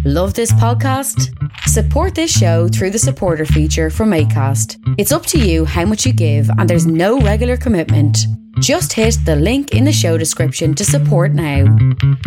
Love this podcast? Support this show through the supporter feature from Acast. It's up to you how much you give and there's no regular commitment. Just hit the link in the show description to support now.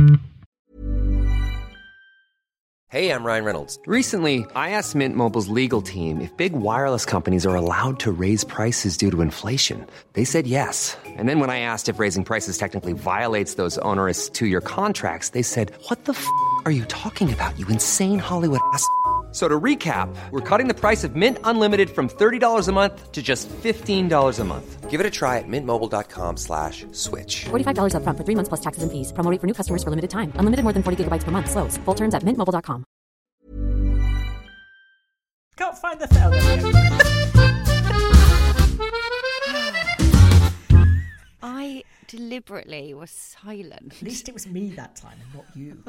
Hey, I'm Ryan Reynolds. Recently, I asked Mint Mobile's legal team if big wireless companies are allowed to raise prices due to inflation. They said yes. And then when I asked if raising prices technically violates those onerous two-year contracts, they said, "What the f*** are you talking about, you insane Hollywood ass?" So to recap, we're cutting the price of Mint Unlimited from $30 a month to just $15 a month. Give it a try at mintmobile.com/switch. $45 up front for 3 months plus taxes and fees. Promo rate for new customers for limited time. Unlimited more than 40 gigabytes per month. Slows full terms at mintmobile.com. Can't find the there we go. I deliberately was silent. At least it was me that time and not you.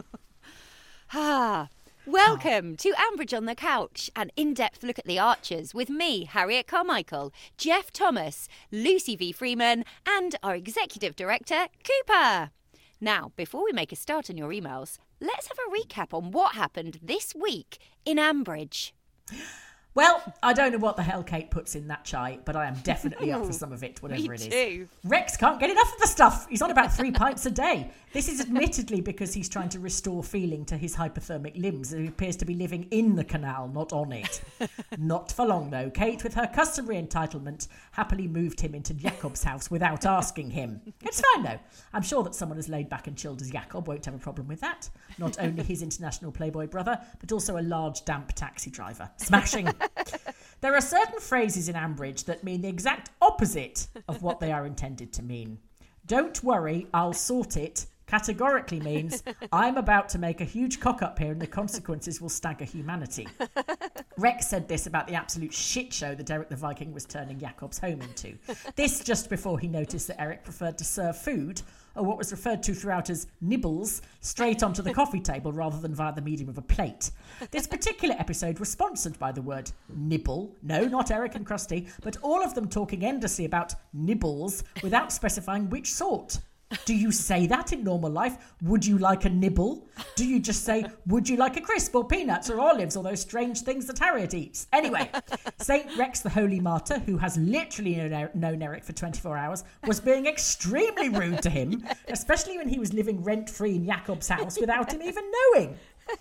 Welcome to Ambridge on the Couch, an in-depth look at the Archers with me, Harriet Carmichael, Jeff Thomas, Lucy V. Freeman, and our Executive Director, Cooper. Now, before we make a start on your emails, let's have a recap on what happened this week in Ambridge. Well, I don't know what the hell Kate puts in that chai, but I am definitely up for some of it, whatever it is. Me too. Rex can't get enough of the stuff. He's on about 3 pints a day. This is admittedly because he's trying to restore feeling to his hypothermic limbs. He appears to be living in the canal, not on it. Not for long, though. Kate, with her customary entitlement, happily moved him into Jacob's house without asking him. It's fine, though. I'm sure that someone as laid back and chilled as Jacob won't have a problem with that. Not only his international playboy brother, but also a large, damp taxi driver. Smashing. There are certain phrases in Ambridge that mean the exact opposite of what they are intended to mean. Don't worry, I'll sort it categorically means I'm about to make a huge cock up here and the consequences will stagger humanity. Rex said this about the absolute shit show that Eric the Viking was turning Jacob's home into. This just before he noticed that Eric preferred to serve food, or what was referred to throughout as nibbles, straight onto the coffee table rather than via the medium of a plate. This particular episode was sponsored by the word nibble. No, not Eric and Krusty, but all of them talking endlessly about nibbles without specifying which sort. Do you say that in normal life? Would you like a nibble? Do you just say, would you like a crisp or peanuts or olives or those strange things that Harriet eats? Anyway, Saint Rex the Holy Martyr, who has literally known Eric for 24 hours, was being extremely rude to him, especially when he was living rent-free in Jacob's house without him even knowing.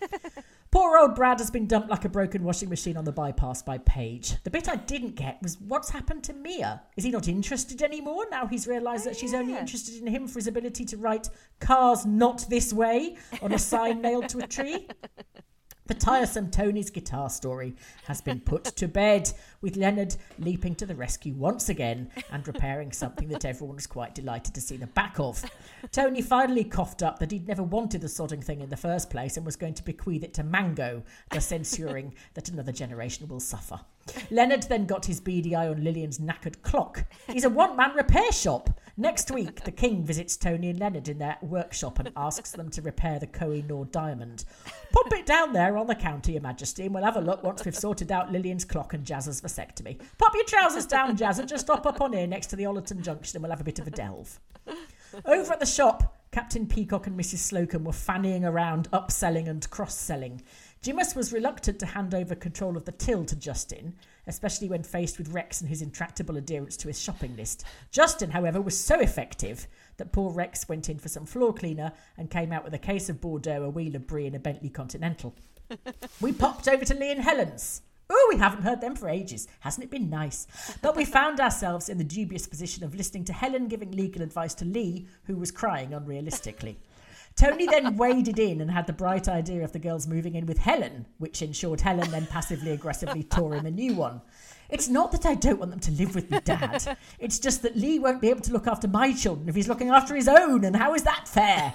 Poor old Brad has been dumped like a broken washing machine on the bypass by Paige. The bit I didn't get was what's happened to Mia. Is he not interested anymore now he's realised that she's only interested in him for his ability to write "cars not this way" on a sign nailed to a tree? The tiresome Tony's guitar story has been put to bed, with Leonard leaping to the rescue once again and repairing something that everyone was quite delighted to see the back of. Tony finally coughed up that he'd never wanted the sodding thing in the first place and was going to bequeath it to Mango, thus ensuring that another generation will suffer. Leonard then got his beady eye on Lillian's knackered clock. He's a one-man repair shop. Next week, the King visits Tony and Leonard in their workshop and asks them to repair the Koh-i-Noor diamond. Pop it down there on the counter, Your Majesty, and we'll have a look once we've sorted out Lillian's clock and Jazz's vasectomy. Pop your trousers down, Jazz, and just stop up on here next to the Ollerton Junction and we'll have a bit of a delve. Over at the shop, Captain Peacock and Mrs. Slocum were fannying around, upselling and cross-selling. Jimus was reluctant to hand over control of the till to Justin, especially when faced with Rex and his intractable adherence to his shopping list. Justin, however, was so effective that poor Rex went in for some floor cleaner and came out with a case of Bordeaux, a wheel of brie and a Bentley Continental. We popped over to Lee and Helen's. Oh, we haven't heard them for ages. Hasn't it been nice? But we found ourselves in the dubious position of listening to Helen giving legal advice to Lee, who was crying unrealistically. Tony then waded in and had the bright idea of the girls moving in with Helen, which ensured Helen then passively-aggressively tore him a new one. It's not that I don't want them to live with me, Dad. It's just that Lee won't be able to look after my children if he's looking after his own, and how is that fair?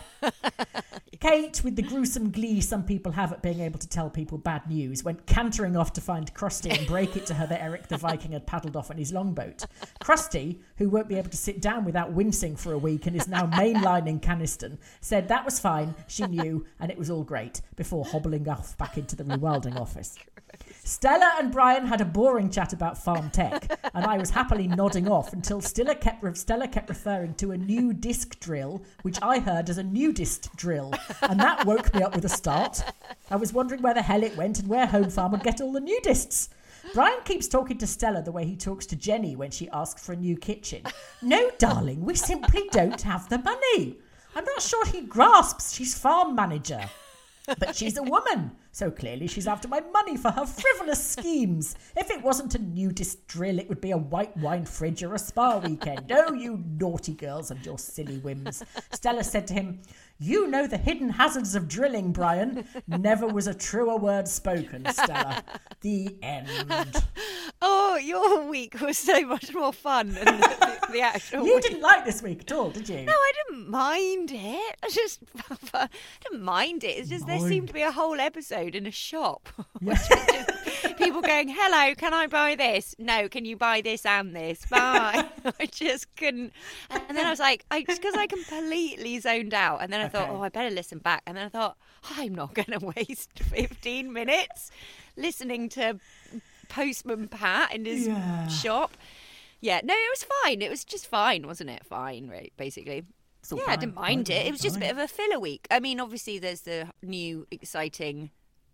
Kate, with the gruesome glee some people have at being able to tell people bad news, went cantering off to find Krusty and break it to her that Eric the Viking had paddled off on his longboat. Krusty, who won't be able to sit down without wincing for a week and is now mainlining Caniston, said that was fine, she knew, and it was all great, before hobbling off back into the rewilding office. Stella and Brian had a boring chat about farm tech, and I was happily nodding off until Stella kept referring to a new disc drill, which I heard as a nudist drill, and that woke me up with a start. I was wondering where the hell it went and where Home Farm would get all the nudists. Brian keeps talking to Stella the way he talks to Jenny when she asks for a new kitchen. No, darling, we simply don't have the money. I'm not sure he grasps she's farm manager. But she's a woman, so clearly she's after my money for her frivolous schemes. If it wasn't a nudist drill, it would be a white wine fridge or a spa weekend. Oh, you naughty girls and your silly whims. Stella said to him, you know the hidden hazards of drilling, Brian. Never was a truer word spoken, Stella. The end. Oh, your week was so much more fun than the actual You week. didn't like this week at all, did you? No, I didn't mind it. I didn't mind it. It's just there seemed to be a whole episode in a shop. Yeah. People going, hello, can I buy this? No, can you buy this and this? Bye. I just couldn't. And then I was like, because I completely zoned out. And then I thought, I better listen back. And then I thought, I'm not going to waste 15 minutes listening to Postman Pat in his shop. Yeah, no, it was fine. It was just fine, wasn't it? Fine, right, basically. Yeah, I didn't mind it. It was just a bit of a filler week. I mean, obviously, there's the new, exciting...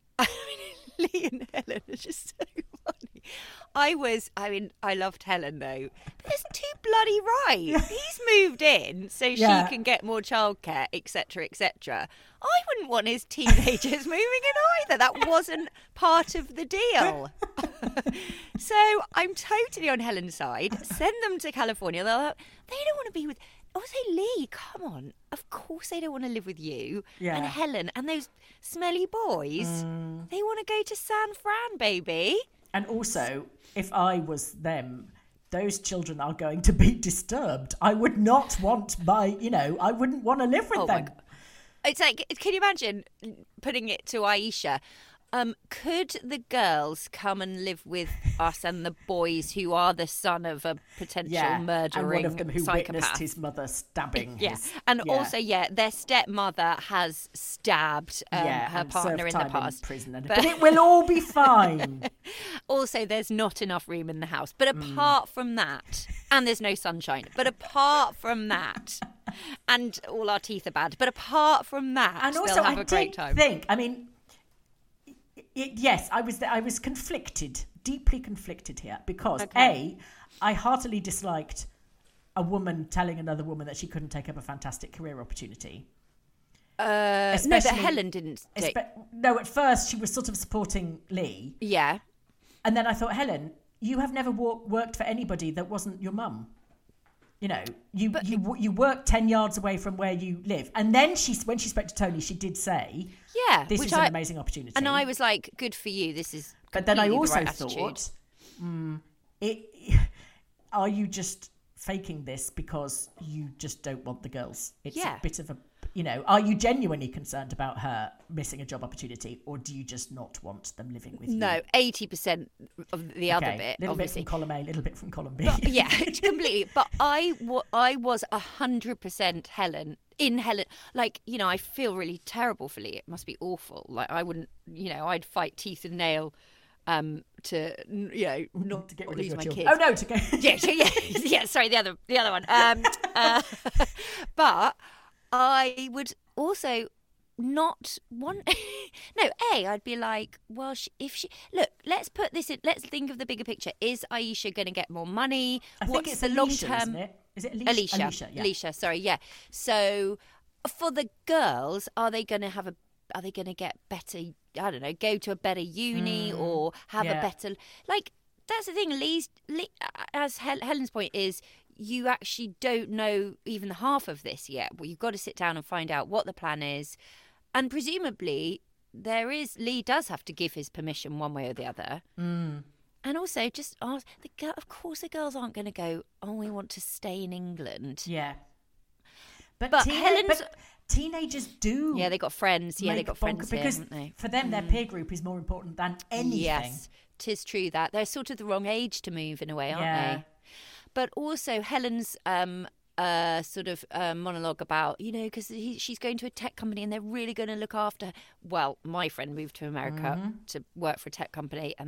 Lee and Helen are just so funny. I loved Helen, though. But it's too bloody right. He's moved in so she can get more childcare, etc., etc. I wouldn't want his teenagers moving in either. That wasn't part of the deal. So I'm totally on Helen's side. Send them to California. They don't want to be with... Also, Lee, come on. Of course they don't want to live with you. Yeah. And Helen and those smelly boys. They want to go to San Fran, baby. And also, if I was them, those children are going to be disturbed. I would not want I wouldn't want to live with them. It's like, can you imagine putting it to Aisha? Could the girls come and live with us and the boys who are the son of a potential murdering and one of them who psychopath? Witnessed his mother stabbing also, their stepmother has stabbed her partner in the past. In prison but it will all be fine. Also, there's not enough room in the house. But apart from that, and there's no sunshine, but apart from that, and all our teeth are bad, but apart from that, and also, they'll have a great time. Yes, I was conflicted, deeply conflicted here, because I heartily disliked a woman telling another woman that she couldn't take up a fantastic career opportunity. No, but Helen didn't. No, at first she was sort of supporting Lee. Yeah. And then I thought, Helen, you have never worked for anybody that wasn't your mum. You know, you work 10 yards away from where you live. And then when she spoke to Tony, she did say, this is an amazing opportunity. And I was like, good for you. This is But then I also the thought, are you just faking this because you just don't want the girls? It's a bit of a, are you genuinely concerned about her missing a job opportunity, or do you just not want them living with you? No, 80% of the other bit, little obviously. Bit from column A, little bit from column B. But, yeah, completely. But I was 100% Helen. In Helen, I feel really terrible for Lee. It must be awful. Like, I wouldn't, I'd fight teeth and nail to not to get rid of my your kids. Oh no, to go. yeah. Sorry, the other one. But I would also not want. No, I'd be like, well, if she look, let's put this in. Let's think of the bigger picture. Is Aisha going to get more money? I think it's the long term. Isn't it? Is it Alicia? Alicia, sorry, yeah. So for the girls, are they going to get better? I don't know, go to a better uni or have a better that's the thing. Lee, as Helen's point is, you actually don't know even half of this yet. Well, you've got to sit down and find out what the plan is, and presumably Lee does have to give his permission one way or the other. And also, just ask of course, the girls aren't going to go, oh, we want to stay in England. Yeah, but teenagers do. Yeah, they got friends. Yeah, they got friends here, because haven't they? For them, their peer group is more important than anything. Yes, 'tis true that they're sort of the wrong age to move in a way, aren't they? But also Helen's sort of monologue about, because she's going to a tech company and they're really going to look after her. Well, my friend moved to America to work for a tech company and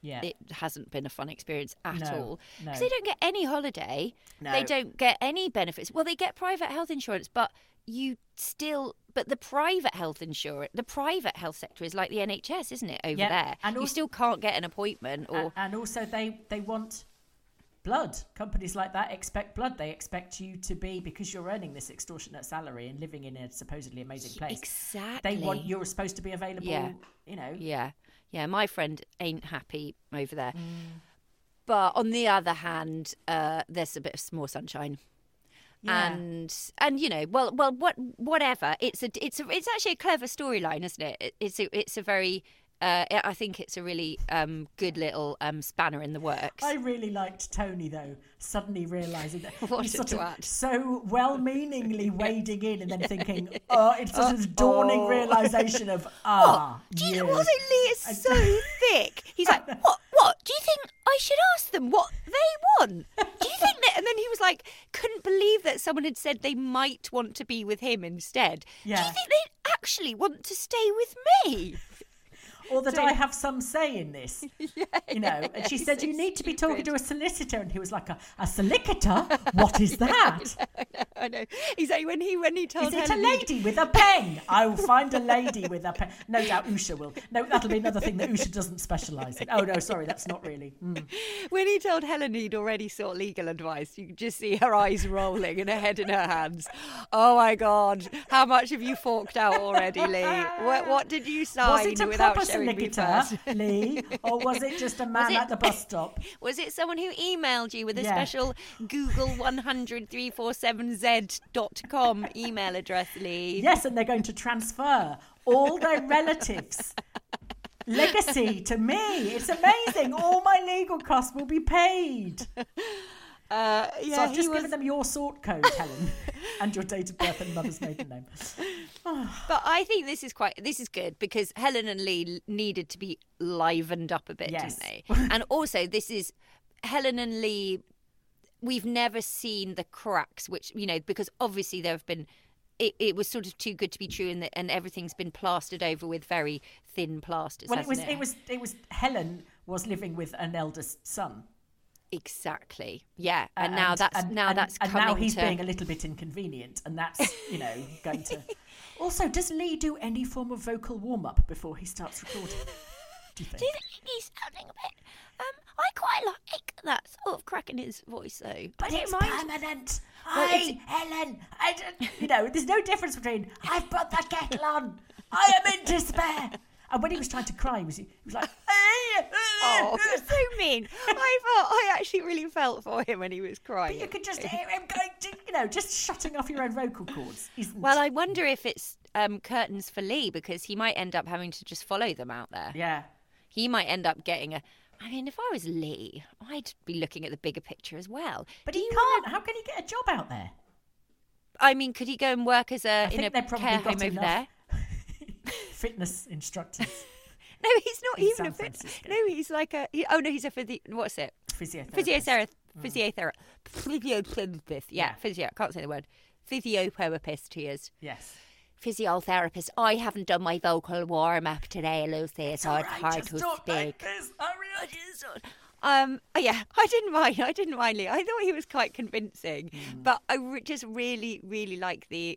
it hasn't been a fun experience at all. No. Because they don't get any holiday. No. They don't get any benefits. Well, they get private health insurance, but the private health insurance, the private health sector is like the NHS, isn't it, over there? And you still can't get an appointment. And also they want blood. Companies like that expect blood. They expect you to be, because you're earning this extortionate salary and living in a supposedly amazing place. Exactly. You're supposed to be available, you know. Yeah, my friend ain't happy over there. But on the other hand, there's a bit of more sunshine. Yeah. And you know, whatever. It's actually a clever storyline, isn't it? It's a very I think it's a really good little spanner in the works. I really liked Tony, though, suddenly realising that he's sort of so well-meaningly wading in and then thinking, it's sort of dawning realisation of, do you know what? Lee is so thick. He's like, what? Do you think I should ask them what they want? Do you think that? And then he was like, couldn't believe that someone had said they might want to be with him instead. Yeah. Do you think they actually want to stay with me? Or that I have some say in this, you know. And she said, you need to be talking to a solicitor. And he was like, a solicitor? What is that? I know. He's like, when he told Is it a lady with a pen? I will find a lady with a pen. No doubt Usha will. No, that'll be another thing that Usha doesn't specialise in. Oh, no, sorry, that's not really. When he told Helen he'd already sought legal advice, you could just see her eyes rolling and her head in her hands. Oh, my God. How much have you forked out already, Lee? What did you sign without sharing? Lee, or was it just a man at the bus stop? Was it someone who emailed you with a special Google 100347z.com email address, Lee? Yes, and they're going to transfer all their relatives' legacy to me. It's amazing. All my legal costs will be paid. So I've just given them your sort code, Helen, and your date of birth and mother's maiden name. But I think this is good, because Helen and Lee needed to be livened up a bit, didn't they? And also, this is Helen and Lee. We've never seen the cracks, which, you know, because obviously there have been. It was sort of too good to be true, and everything's been plastered over with very thin plasters. Well, it was Helen was living with an eldest son. Exactly. Yeah, and now that's now he's being a little bit inconvenient, and that's, you know, going to. Also, does Lee do any form of vocal warm up before he starts recording? Do you think he's sounding a bit? I quite like that sort of crack in his voice, though. But it's permanent. Hi, Helen. You know, there's no difference between I've put the kettle on. I am in despair. And when he was trying to cry, he was like, oh, that's so mean. I actually really felt for him when he was crying. But you could just hear him going, you know, just shutting off your own vocal cords. Well, I wonder if it's curtains for Lee, because he might end up having to just follow them out there. Yeah. He might end up getting I mean, if I was Lee, I'd be looking at the bigger picture as well. But he can't. How can he get a job out there? I mean, could he go and work as in a care home over there? Fitness instructors. No, he's not even a fitness. No, he's like he's a what's it? Physiotherapist. Physiotherapist. Yeah, physio. I can't say the word. Physiotherapist he is. Yes. Physiotherapist. I haven't done my vocal warm up today, Lucy, so it's hard to speak. Like this. Yeah, I didn't mind Lee. I thought he was quite convincing, but I just really, really like the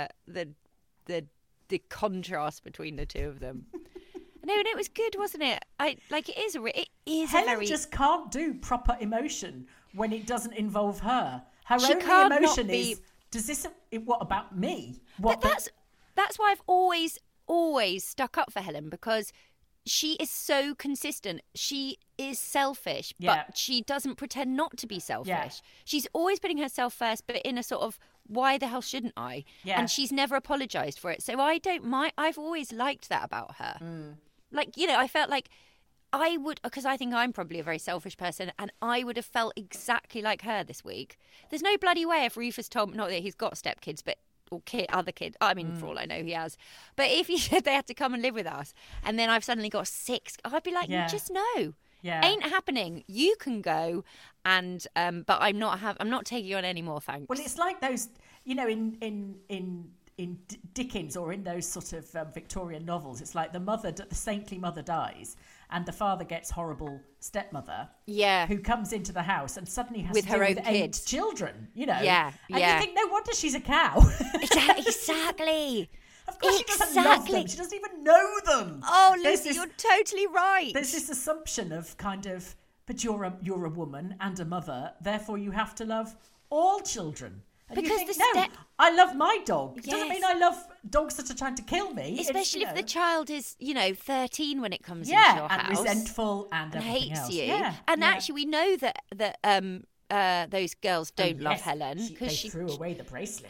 contrast between the two of them. No, and it was good, wasn't it? Helen just can't do proper emotion when it doesn't involve her. Her she only can't emotion not be... is, does this? What about me? That's why I've always stuck up for Helen, because she is so consistent. She is selfish, but she doesn't pretend not to be selfish. Yeah. She's always putting herself first, but in a sort of, why the hell shouldn't I? Yeah. And she's never apologised for it. So I don't mind. I've always liked that about her. Like, you know, I felt like I would, because I think I'm probably a very selfish person, and I would have felt exactly like her this week. There's no bloody way if Rufus told me, not that he's got stepkids, but other kids. I mean, for all I know, he has. But if he said they had to come and live with us, and then I've suddenly got 6, I'd be like, just no. Yeah. Ain't happening. You can go, and but I'm not taking you on any more, thanks. Well, it's like those, you know, in Dickens or in those sort of Victorian novels, it's like the saintly mother dies and the father gets horrible stepmother who comes into the house and suddenly has with to her deal own with kids. 8 children, you know. And you think, no wonder she's a cow. Exactly. Of course she doesn't love them. She doesn't even know them. Oh, Lucy, you're totally right. There's this assumption of kind of, but you're a woman and a mother, therefore you have to love all children. And because you think, I love my dog. It doesn't mean I love dogs that are trying to kill me. Especially if the child is, 13 when it comes into your and house. resentful and hates else. you. Actually, we know that those girls don't love Helen because she threw away the bracelet.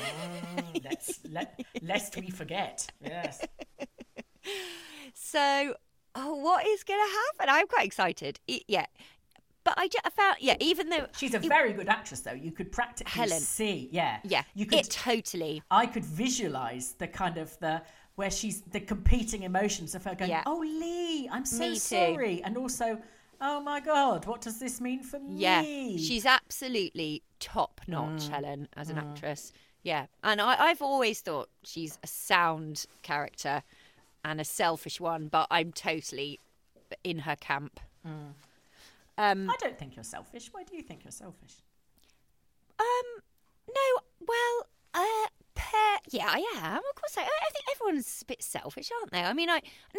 Lest we forget. Yes. So, what is going to happen? I'm quite excited. But I found, even though she's a very good actress, though, you could practically Helen. see, you could totally. I could visualise the kind of where she's the competing emotions of her going, "Oh, Lee, I'm so sorry," and also, "Oh my God, what does this mean for me?" Yeah, she's absolutely top notch, Helen, as an actress. Yeah, and I've always thought she's a sound character and a selfish one, but I'm totally in her camp. I don't think you're selfish. Why do you think you're selfish? No, well, I am. Of course, I think everyone's a bit selfish, aren't they? I mean,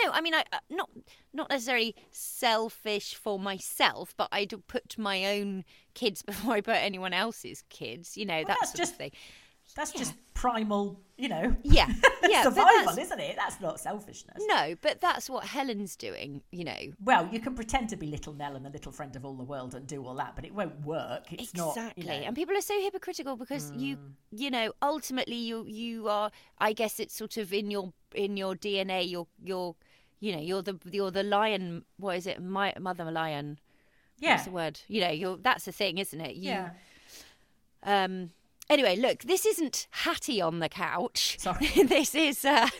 not necessarily selfish for myself, but I do put my own kids before I put anyone else's kids. That sort of thing. That's just primal, Yeah, survival, isn't it? That's not selfishness. No, but that's what Helen's doing, Well, you can pretend to be little Nell and the little friend of all the world and do all that, but it won't work. It's not. Exactly. And people are so hypocritical because ultimately you are, I guess it's sort of in your DNA, you're the lion, what is it? Mother lion. Yeah. What's the word? That's the thing, isn't it? Anyway, look, this isn't Hattie on the couch. Sorry. This is... let's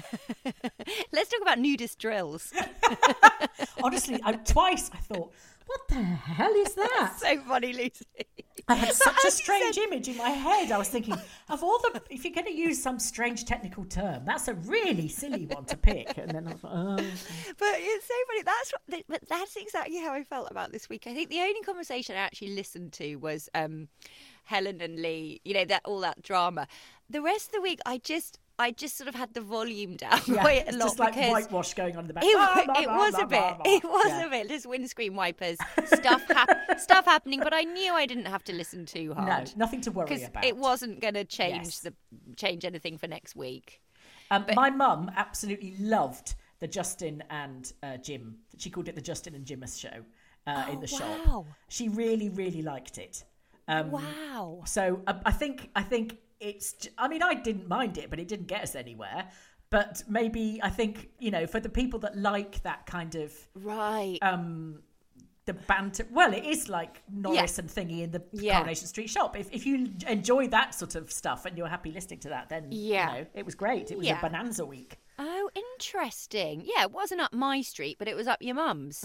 talk about nudist drills. Honestly, twice I thought, what the hell is that? So funny, Lucy. I had such a strange image in my head. I was thinking, of all if you're going to use some strange technical term, that's a really silly one to pick. And then I was like, oh. But it's so funny. But that's exactly how I felt about this week. I think the only conversation I actually listened to was... Helen and Lee, all that drama. The rest of the week, I just sort of had the volume down quite a lot. Just like whitewash going on in the back. It was a bit. Just windscreen wipers, stuff happening. But I knew I didn't have to listen too hard. No, nothing to worry about. It wasn't going to change anything for next week. My mum absolutely loved the Justin and Jim. She called it the Justin and Jimus show in the shop. She really, really liked it. Wow. So I think it's... I mean, I didn't mind it, but it didn't get us anywhere. But maybe I think, for the people that like that kind of... Right. The banter... Well, it is like Norris and Thingy in the Coronation Street shop. If you enjoy that sort of stuff and you're happy listening to that, then, it was great. It was a bonanza week. Oh, interesting. Yeah, it wasn't up my street, but it was up your mum's.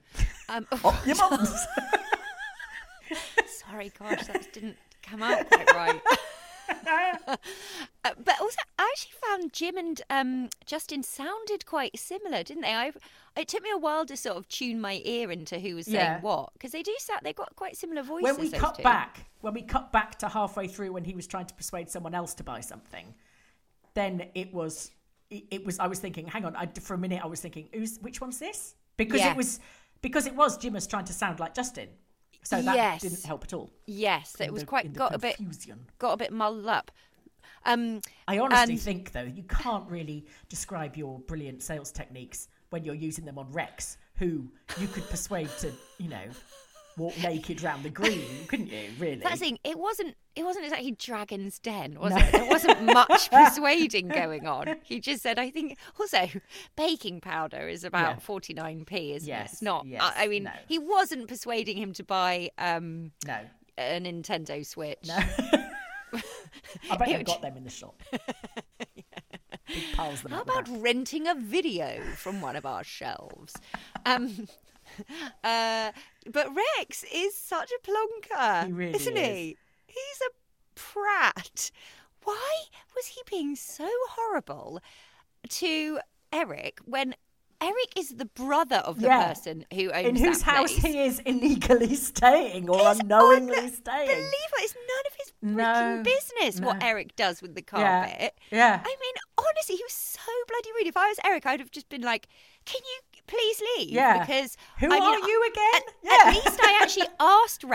Up your mum's. Sorry, gosh, that didn't come out quite right. But also, I actually found Jim and Justin sounded quite similar, didn't they? It took me a while to sort of tune my ear into who was saying what, because they do sound, they've got quite similar voices. When we cut back to halfway through when he was trying to persuade someone else to buy something, then it was. I was thinking, hang on, for a minute I was thinking, which one's this? Because it was Jim was trying to sound like Justin. So that didn't help at all. Yes, it was got a bit muddled up. I honestly think, though, you can't really describe your brilliant sales techniques when you're using them on Rex, who you could persuade to, walk naked round the green, couldn't you? Really? That's the thing. It wasn't exactly Dragon's Den, was it? There wasn't much persuading going on. He just said, I think. Also, baking powder is about 49p, isn't it? It's not. Yes, I mean, he wasn't persuading him to buy a Nintendo Switch. No. I bet they've got them in the shop. Big piles them. How about renting a video from one of our shelves? But Rex is such a plonker, he really isn't he? He's a prat. why was he being so horrible to Eric when Eric is the brother of the person who owns in whose that house place. he is illegally staying or unknowingly staying. Unbelievable. It's none of his freaking business what Eric does with the carpet. Yeah. I mean, honestly, he was so bloody rude. If I was Eric, I'd have just been like, can you please leave? Yeah. Because Who are you again? At least I actually asked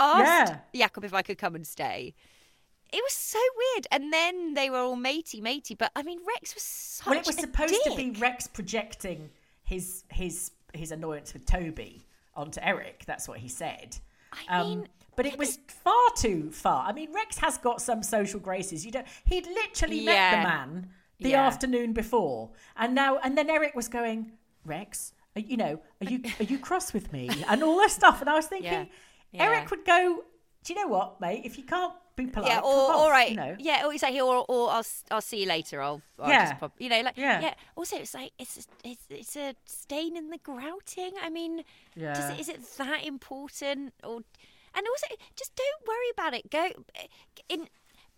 Jakob if I could come and stay. It was so weird. And then they were all matey. But I mean, Rex was such a Well, it was supposed dick. to be Rex projecting his annoyance with Toby onto Eric. That's what he said. I mean, but it was far too far. I mean, Rex has got some social graces. He'd literally met the man the afternoon before, and then Eric was going, Rex, are you cross with me and all this stuff. And I was thinking, Eric would go, do you know what, mate? If you can't be polite, yeah, all right, or he's like, or I'll see you later. I'll just pop, Also, it's like it's a stain in the grouting. I mean, is it that important? And also, just don't worry about it. Go and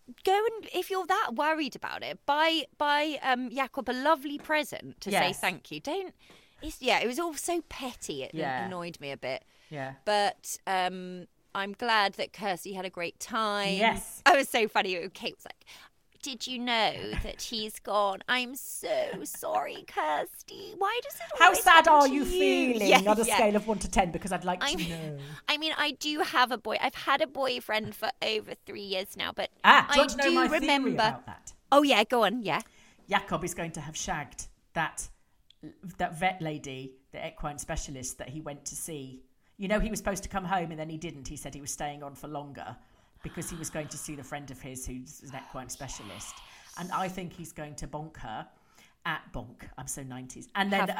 if you're that worried about it, buy Jakob a lovely present to say thank you. Don't. It was all so petty. It annoyed me a bit. Yeah, but I'm glad that Kirsty had a great time. Yes. It was so funny. Kate was like, did you know that he's gone? I'm so sorry, Kirsty. Why does it How always sad happen are to you feeling on a scale of 1 to 10? Because I'd like to know. I mean, I do have a boy. I've had a boyfriend for over 3 years now, but do you want to know my remember. Theory about that? Oh, yeah, go on, yeah. Jakob is going to have shagged that vet lady, the equine specialist that he went to see. You know, he was supposed to come home and then he didn't. He said he was staying on for longer because he was going to see the friend of his who's an equine specialist. And I think he's going to bonk her at bonk. I'm so 90s. And then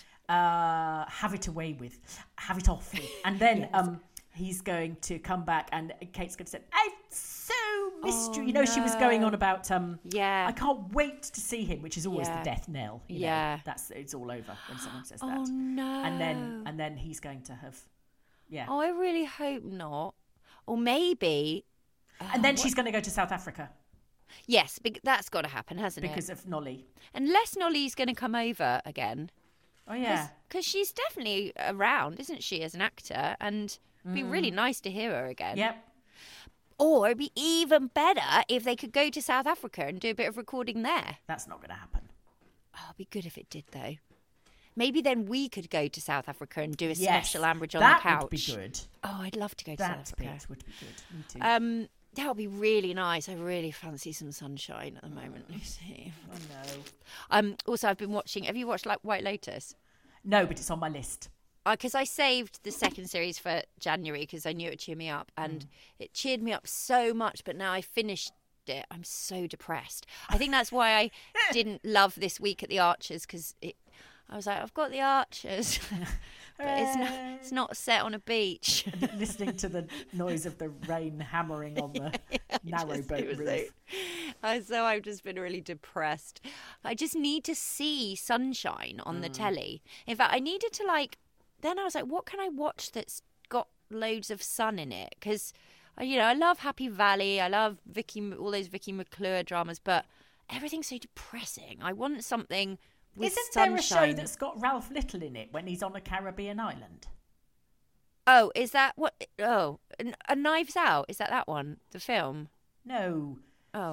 have it away with, have it off with. And then he's going to come back and Kate's going to say, I've so missed you. You know, she was going on about, I can't wait to see him, which is always the death knell. You know, it's all over when someone says that. Oh, no. And then he's going to have... Yeah. Oh, I really hope not. Or maybe... and then she's going to go to South Africa. Yes, that's got to happen, hasn't because of Nolly. Unless Nolly's going to come over again. Oh, yeah. Because she's definitely around, isn't she, as an actor? And it'd be really nice to hear her again. Yep. Or it'd be even better if they could go to South Africa and do a bit of recording there. That's not going to happen. Oh, it'd be good if it did, though. Maybe then we could go to South Africa and do a special Ambridge on the Couch. That would be good. Oh, I'd love to go to South Africa. That would be good. Me too. That would be really nice. I really fancy some sunshine at the moment. You see. I know. Also, I've been watching... Have you watched White Lotus? No, but it's on my list. Because I saved the second series for January because I knew it would cheer me up. And it cheered me up so much, but now I finished it. I'm so depressed. I think that's why I didn't love this week at the Archers because I was like, I've got the Archers, but it's not set on a beach. Listening to the noise of the rain hammering on the narrowboat roof. So I've just been really depressed. I just need to see sunshine on the telly. In fact, I needed to then I was like, what can I watch that's got loads of sun in it? Because, I love Happy Valley. I love all those Vicky McClure dramas, but everything's so depressing. I want something... Isn't there a show that's got Ralph Little in it when he's on a Caribbean island? Oh, is that what? Oh, a Knives Out. Is that one? The film? No. Oh.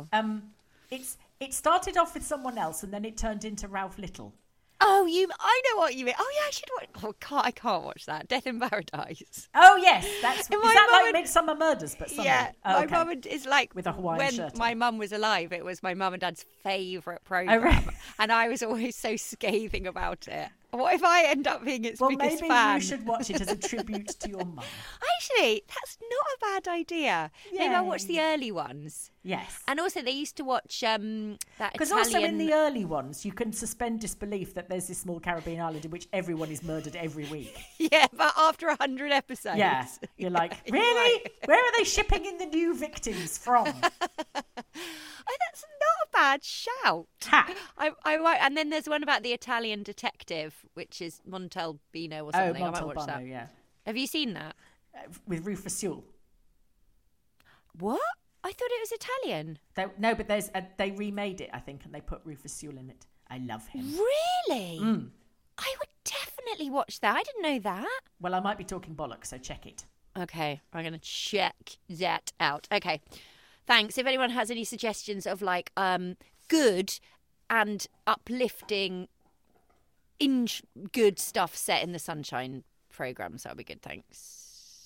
It started off with someone else and then it turned into Ralph Little. Oh, I know what you mean. Oh, yeah, I should watch. Oh, I can't watch that. Death in Paradise. Oh, yes. Is that like Midsummer Murders, but something? Yeah. My mum is like... With a Hawaiian shirt on. When my mum was alive, it was my mum and dad's favourite programme. Oh, right. And I was always so scathing about it. What if I end up being its biggest fan? Well, maybe you should watch it as a tribute to your mum. Actually, that's not a bad idea. Yay. Maybe I'll watch the early ones. Yes. And also, they used to watch that Italian... Because also in the early ones, you can suspend disbelief that there's this small Caribbean island in which everyone is murdered every week. Yeah, but after 100 episodes. Yeah. You're like, really? Where are they shipping in the new victims from? That's not a bad shout. I might, and then there's one about the Italian detective, which is Montalbano or something. I might watch that. Yeah. Have you seen that? With Rufus Sewell. What? I thought it was Italian. No, but they remade it, I think, and they put Rufus Sewell in it. I love him. Really? I would definitely watch that. I didn't know that. Well, I might be talking bollocks, so check it. Okay, I'm going to check that out. Okay, thanks. If anyone has any suggestions of like good and uplifting, good stuff set in the Sunshine programmes, that would be good. Thanks.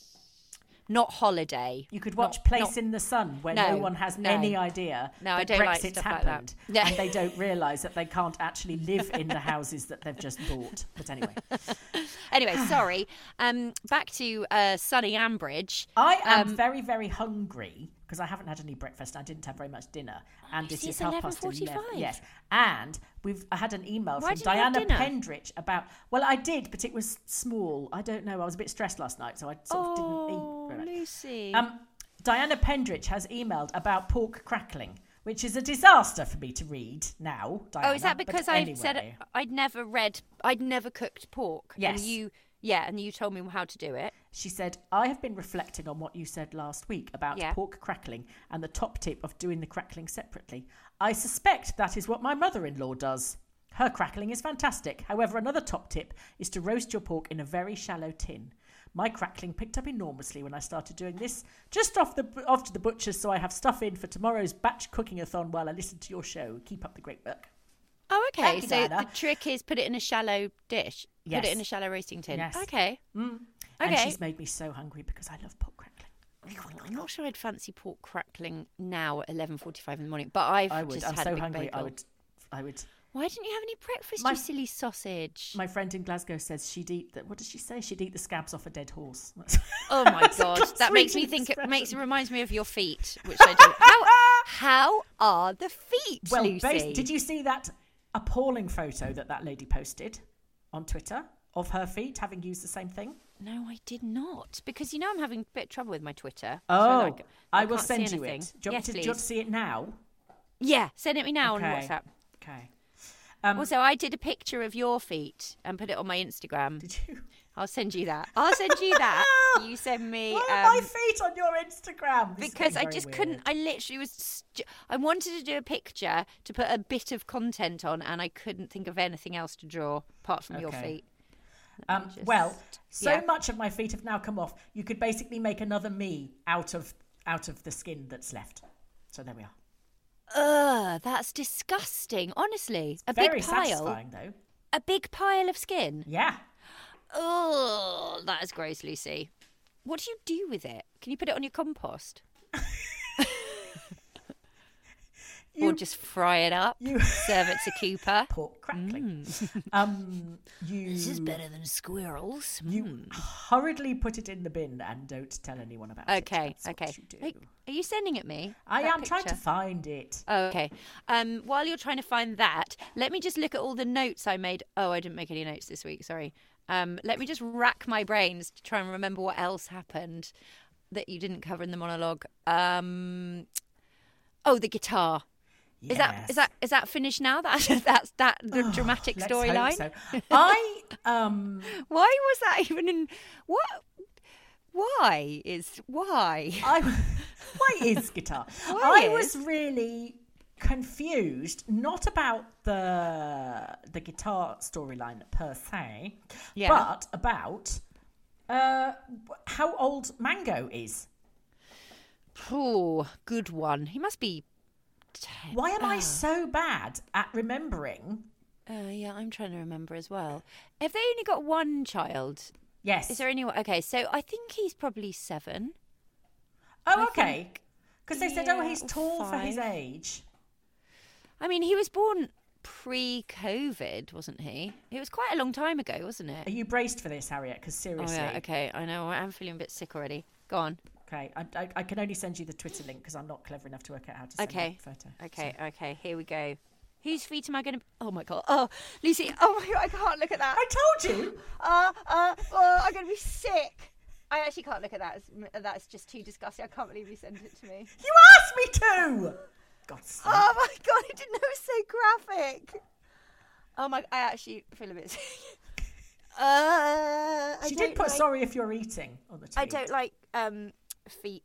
Not Holiday. You could watch Place in the Sun, where no one has any idea that I don't Brexit's like stuff happened, like that. and they don't realise that they can't actually live in the houses that they've just bought. But anyway, sorry. Back to sunny Ambridge. I am very, very hungry because I haven't had any breakfast. I didn't have very much dinner, and it is 11:45. Yes, and I had an email from Diana Pendrich about. Well, I did, but it was small. I don't know. I was a bit stressed last night, so I sort of didn't eat very much. Lucy. Diana Pendrich has emailed about pork crackling, which is a disaster for me to read now. Diana, is that because I said I'd never cooked pork? Yes. And you told me how to do it. She said, I have been reflecting on what you said last week about pork crackling and the top tip of doing the crackling separately. I suspect that is what my mother-in-law does. Her crackling is fantastic. However, another top tip is to roast your pork in a very shallow tin. My crackling picked up enormously when I started doing this. Just off to the butcher's, so I have stuff in for tomorrow's batch cooking-a-thon while I listen to your show. Keep up the great work. Oh, okay. Thank you, so Diana. the trick is put it in a shallow dish. Yes. Put it in a shallow roasting tin. Yes. Okay. And she's made me so hungry because I love pork crackling. I'm not sure I'd fancy pork crackling now at 11:45 in the morning, but I would. I'm so hungry. Bagel. I would. Why didn't you have any breakfast, you silly sausage? My friend in Glasgow says she'd eat what does she say? She'd eat the scabs off a dead horse. Oh my god, that makes me think. It reminds me of your feet, which I do. How are the feet, well, Lucy? Did you see that appalling photo that lady posted on Twitter of her feet having used the same thing? No, I did not, because I'm having a bit of trouble with my Twitter. Oh, so I will send you anything. it. Do you want to see it now? Yeah, send it me now on WhatsApp. Okay. Also, I did a picture of your feet and put it on my Instagram. Did you? I'll send you that. You send me. What are my feet on your Instagram? Because I just couldn't. I literally was. I wanted to do a picture to put a bit of content on, and I couldn't think of anything else to draw apart from your feet. Much of my feet have now come off. You could basically make another me out of the skin that's left. So there we are. Ugh, that's disgusting. Honestly, Very satisfying, though. A big pile of skin. Yeah. Oh, that is gross, Lucy. What do you do with it? Can you put it on your compost? Or just fry it up, serve it to Cooper. Pork crackling. This is better than squirrels. You hurriedly put it in the bin and don't tell anyone about it. Okay. What you do. Are you sending it me? I am trying to find it. Oh, okay. While you're trying to find that, let me just look at all the notes I made. Oh, I didn't make any notes this week. Sorry. Let me just rack my brains to try and remember what else happened that you didn't cover in the monologue. The guitar. Yes. Is that finished now? That's the dramatic storyline. So. Why was that even in what? Why is guitar? I was really confused, not about the guitar storyline per se, but about how old Mango is. Oh, good one. He must be 10. Why am I so bad at remembering? Yeah, I'm trying to remember as well. Have they only got one child? Yes. Is there anyone? Okay, so I think he's probably 7. Oh, okay. Because they said, he's tall for his age. I mean, he was born pre-COVID, wasn't he? It was quite a long time ago, wasn't it? Are you braced for this, Harriet? Because seriously. Oh, yeah, okay, I know. I'm feeling a bit sick already. Go on. Okay, I can only send you the Twitter link because I'm not clever enough to work out how to send that photo. Okay, here we go. Whose feet am I going to... Oh, my God. Oh, Lucy. Oh, my God, I can't look at that. I told you. I'm going to be sick. I actually can't look at that. That's just too disgusting. I can't believe you sent it to me. You asked me to. God's sake. Oh, my God, I didn't know it was so graphic. Oh, my... I actually feel a bit sick. She did put sorry if you're eating on the tweet. I don't like... feet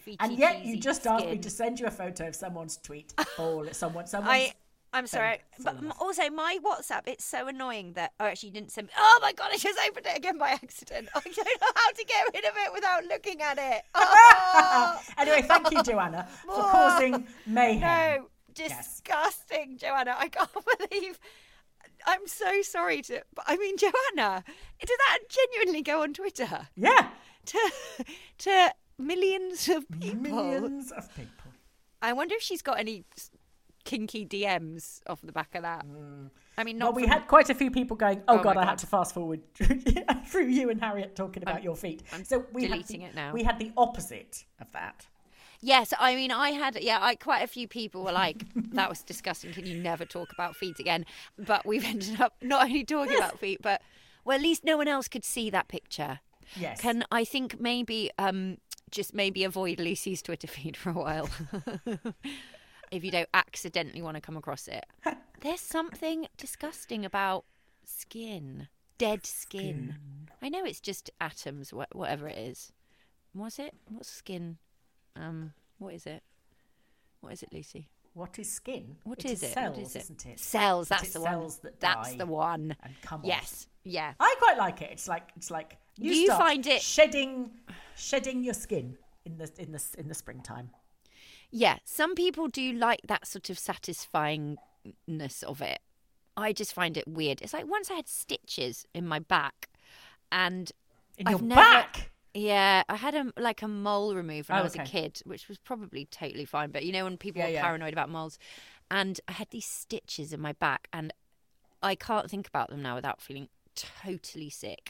And yet you just asked me to send you a photo of someone's tweet or someone's. I'm sorry, but also my WhatsApp, it's so annoying that... Oh, actually, you didn't send me... Oh, my God, I just opened it again by accident. I don't know how to get rid of it without looking at it. Oh. Anyway, thank you, Joanna, for causing mayhem. No, disgusting, Joanna. I can't believe... I'm so sorry to... I mean, Joanna, did that genuinely go on Twitter? Yeah. To millions of people. Millions of people. I wonder if she's got any... kinky DMs off the back of that. I mean, we had quite a few people going, oh God, I had to fast forward through you and Harriet talking about your feet. So we deleting it now. We had the opposite of that. Yes, I mean, quite a few people were like, that was disgusting. Can you never talk about feet again? But we've ended up not only talking about feet, but at least no one else could see that picture. Yes. Can I think maybe just avoid Lucy's Twitter feed for a while. If you don't accidentally want to come across it. There's something disgusting about skin. Dead skin. I know it's just atoms, whatever it is. What's it? What's skin? What is it? What is it, Lucy? What is skin? What is it? Cells, what is it? Isn't it? Cells, that's the cells one. That that's die the one. And come off. Yes. Yeah. I quite like it. It's like you start find it shedding your skin in the springtime. Yeah, some people do like that sort of satisfyingness of it. I just find it weird. It's like once I had stitches in my back, and in your back. Yeah, I had a mole removed when I was a kid, which was probably totally fine. But you know when people are paranoid about moles, and I had these stitches in my back, and I can't think about them now without feeling totally sick.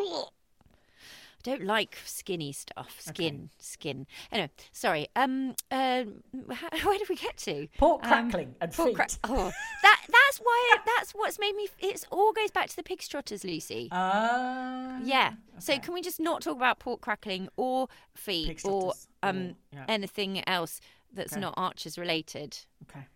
I don't like skinny stuff. Skin. Anyway, sorry. Where did we get to? Pork crackling and feet. That's what's made me... It all goes back to the pig trotters, Lucy. Yeah. Okay. So can we just not talk about pork crackling or feet or anything else that's not Archers related? Okay.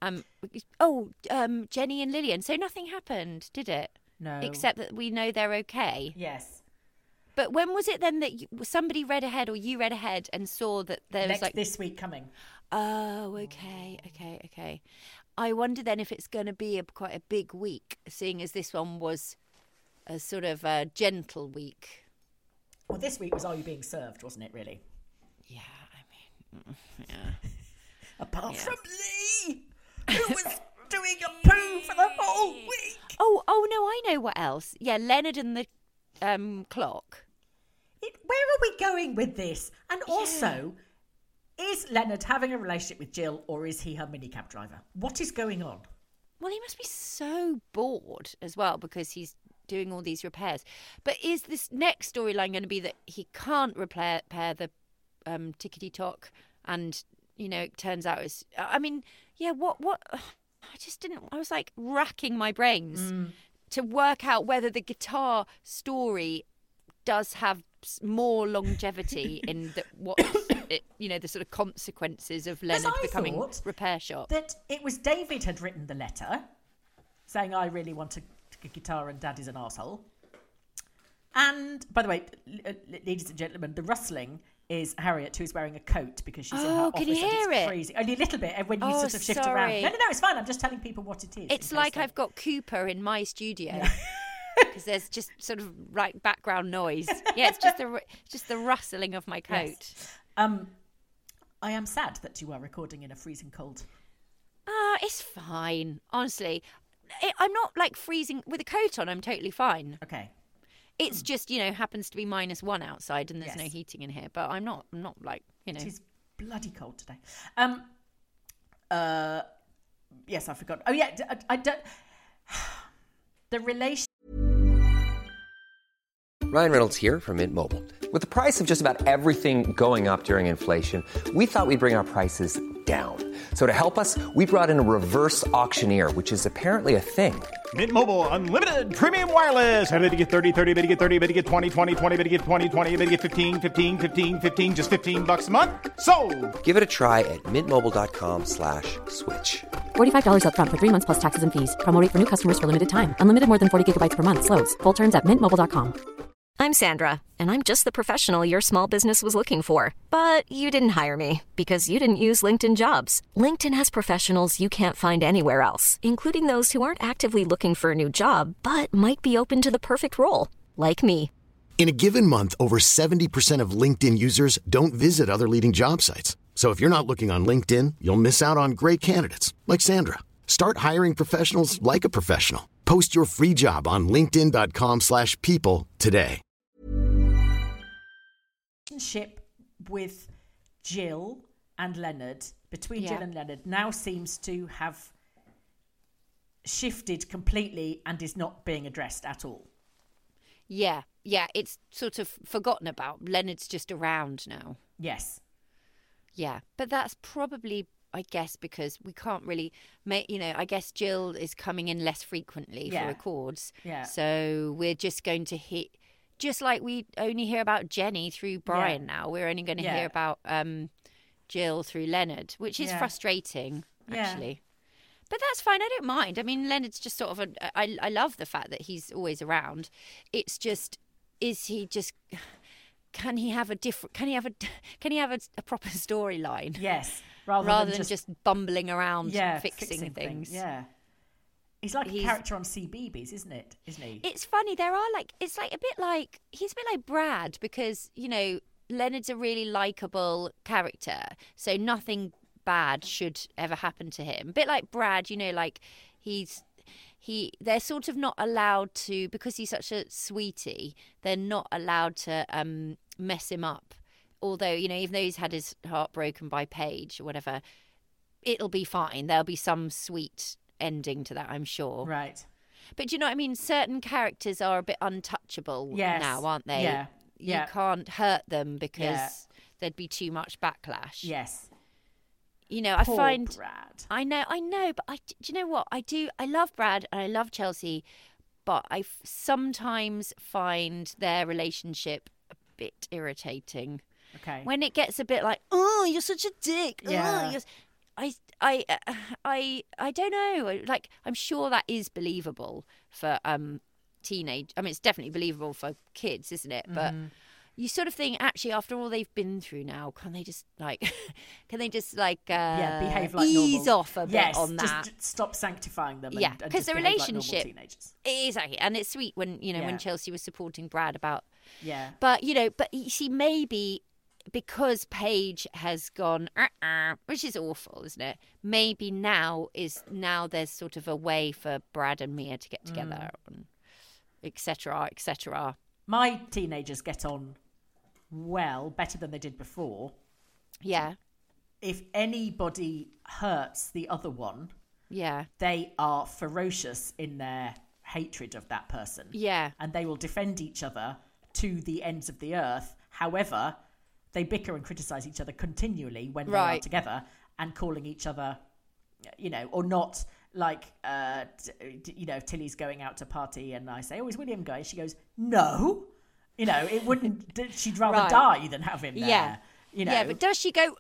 Jenny and Lillian. So nothing happened, did it? No. Except that we know they're okay. Yes. But when was it then that somebody read ahead or you read ahead and saw that there was this week coming? Oh, okay. I wonder then if it's going to be quite a big week, seeing as this one was a sort of a gentle week. Well, this week was Are You Being Served, wasn't it, really? Yeah, I mean, yeah. Apart from Lee, who was doing a poo for the whole week. Oh, no, I know what else. Yeah, Leonard and the clock. Where are we going with this? And also, is Leonard having a relationship with Jill or is he her minicab driver? What is going on? Well, he must be so bored as well because he's doing all these repairs. But is this next storyline going to be that he can't repair the tickety-tock and, you know, it turns out it's... I mean, yeah, what... I just didn't... I was like racking my brains to work out whether the guitar story does have more longevity in the sort of consequences of Leonard becoming repair shop. That it was David had written the letter saying, I really want a guitar and Dad is an arsehole. And, by the way, ladies and gentlemen, the rustling is Harriet, who's wearing a coat because she's in her office. Can you hear it's freezing. Only a little bit when you sort of shift around. No, it's fine. I'm just telling people what it is. It's like I've got Cooper in my studio. Because there's just sort of background noise. Yeah, it's just the rustling of my coat. Yes. I am sad that you are recording in a freezing cold. It's fine. Honestly, I'm not like freezing with a coat on. I'm totally fine. Okay. It's just, happens to be -1 outside and there's no heating in here. But I'm not like, It is bloody cold today. Yes, I forgot. Oh, yeah, I don't... The relation... Ryan Reynolds here from Mint Mobile. With the price of just about everything going up during inflation, we thought we'd bring our prices down. So to help us, we brought in a reverse auctioneer, which is apparently a thing. Mint Mobile Unlimited Premium Wireless. How to get 30, 30, bit to get 30, bit to get 20, 20, 20, bit to get 20, 20, bit to get 15, 15, 15, 15, just $15 a month? Sold! Give it a try at mintmobile.com/switch. $45 up front for 3 months plus taxes and fees. Promo rate for new customers for limited time. Unlimited more than 40 gigabytes per month. Slows full terms at mintmobile.com. I'm Sandra, and I'm just the professional your small business was looking for. But you didn't hire me because you didn't use LinkedIn Jobs. LinkedIn has professionals you can't find anywhere else, including those who aren't actively looking for a new job, but might be open to the perfect role, like me. In a given month, over 70% of LinkedIn users don't visit other leading job sites. So if you're not looking on LinkedIn, you'll miss out on great candidates like Sandra. Start hiring professionals like a professional. Post your free job on linkedin.com/people today. Relationship with Jill and Leonard, between Jill and Leonard, now seems to have shifted completely and is not being addressed at all. Yeah, it's sort of forgotten about. Leonard's just around now. Yes. Yeah, but that's probably, I guess, because we can't really make, I guess Jill is coming in less frequently for records. Yeah. So we're just going to hit, just like we only hear about Jenny through Brian now, we're only going to hear about Jill through Leonard, which is frustrating, actually. But that's fine. I don't mind. I mean, Leonard's just sort of I love the fact that he's always around. It's just, can he have a proper storyline? Yes. Rather than just bumbling around fixing things. Yeah. He's like a character on CBeebies, isn't he? It's funny. He's a bit like Brad, because, Leonard's a really likable character. So nothing bad should ever happen to him. A bit like Brad, they're sort of not allowed to, because he's such a sweetie, they're not allowed to mess him up. Although, even though he's had his heart broken by Paige or whatever, it'll be fine. There'll be some sweet ending to that, I'm sure. Right. But do you know what I mean? Certain characters are a bit untouchable now, aren't they? Yeah. You can't hurt them because there'd be too much backlash. Yes. I Poor find Brad. I know, but do you know what? I love Brad and I love Chelsea, but I sometimes find their relationship a bit irritating. Okay. When it gets a bit like, oh, you're such a dick. Yeah. I don't know. Like, I'm sure that is believable for teenage. I mean, it's definitely believable for kids, isn't it? But you sort of think, actually, after all they've been through now, can they just behave like ease normal. Off a bit on that? Just stop sanctifying them. Yeah, because the relationship, like exactly, and it's sweet when when Chelsea was supporting Brad about. Yeah. But but you see, maybe because Paige has gone, which is awful, isn't it? Maybe now there's sort of a way for Brad and Mia to get together, etc., etc. My teenagers get on well, better than they did before. Yeah. If anybody hurts the other one, they are ferocious in their hatred of that person. Yeah. And they will defend each other to the ends of the earth. However, they bicker and criticize each other continually when they are together, and calling each other, or not. Like, Tilly's going out to party and I say, oh, is William going? She goes, no. It wouldn't, she'd rather die than have him there. Yeah. Yeah, but does she go,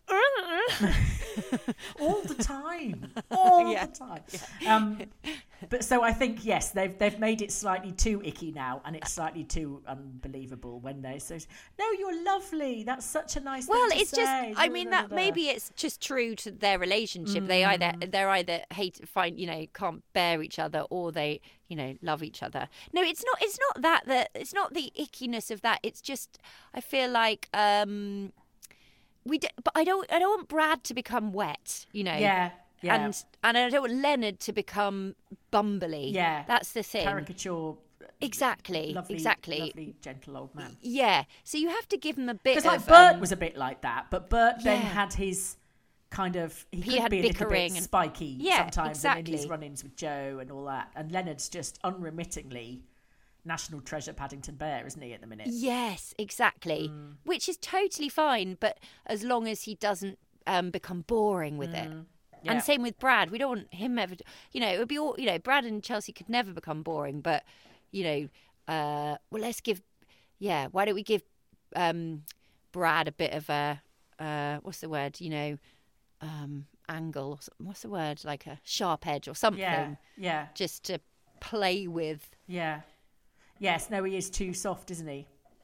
all the time. All the time. Yeah. But so I think, yes, they've made it slightly too icky now, and it's slightly too unbelievable when they say, no, you're lovely. That's such a nice thing to it's say. Just, I mean, that maybe it's just true to their relationship. They're either can't bear each other, or they, love each other. No, it's not it's not the ickiness of that. It's just, I feel like, but I don't want Brad to become wet, Yeah. Yeah. And I don't want Leonard to become bumbly. Yeah. That's the thing. Caricature. Exactly. Lovely, gentle old man. Yeah. So you have to give him a bit of... Because Bert was a bit like that, but Bert then had his kind of... He could be a little bit spiky sometimes, and in his run-ins with Joe and all that. And Leonard's just unremittingly national treasure Paddington Bear, isn't he, at the minute? Yes, exactly. Which is totally fine, but as long as he doesn't become boring with it. Yeah. And same with Brad. We don't want him ever... it would be all... Brad and Chelsea could never become boring, but, let's give... Yeah, why don't we give Brad a bit of a... what's the word? Angle. Or what's the word? Like a sharp edge or something. Yeah. Just to play with. Yeah. Yes, no, he is too soft, isn't he?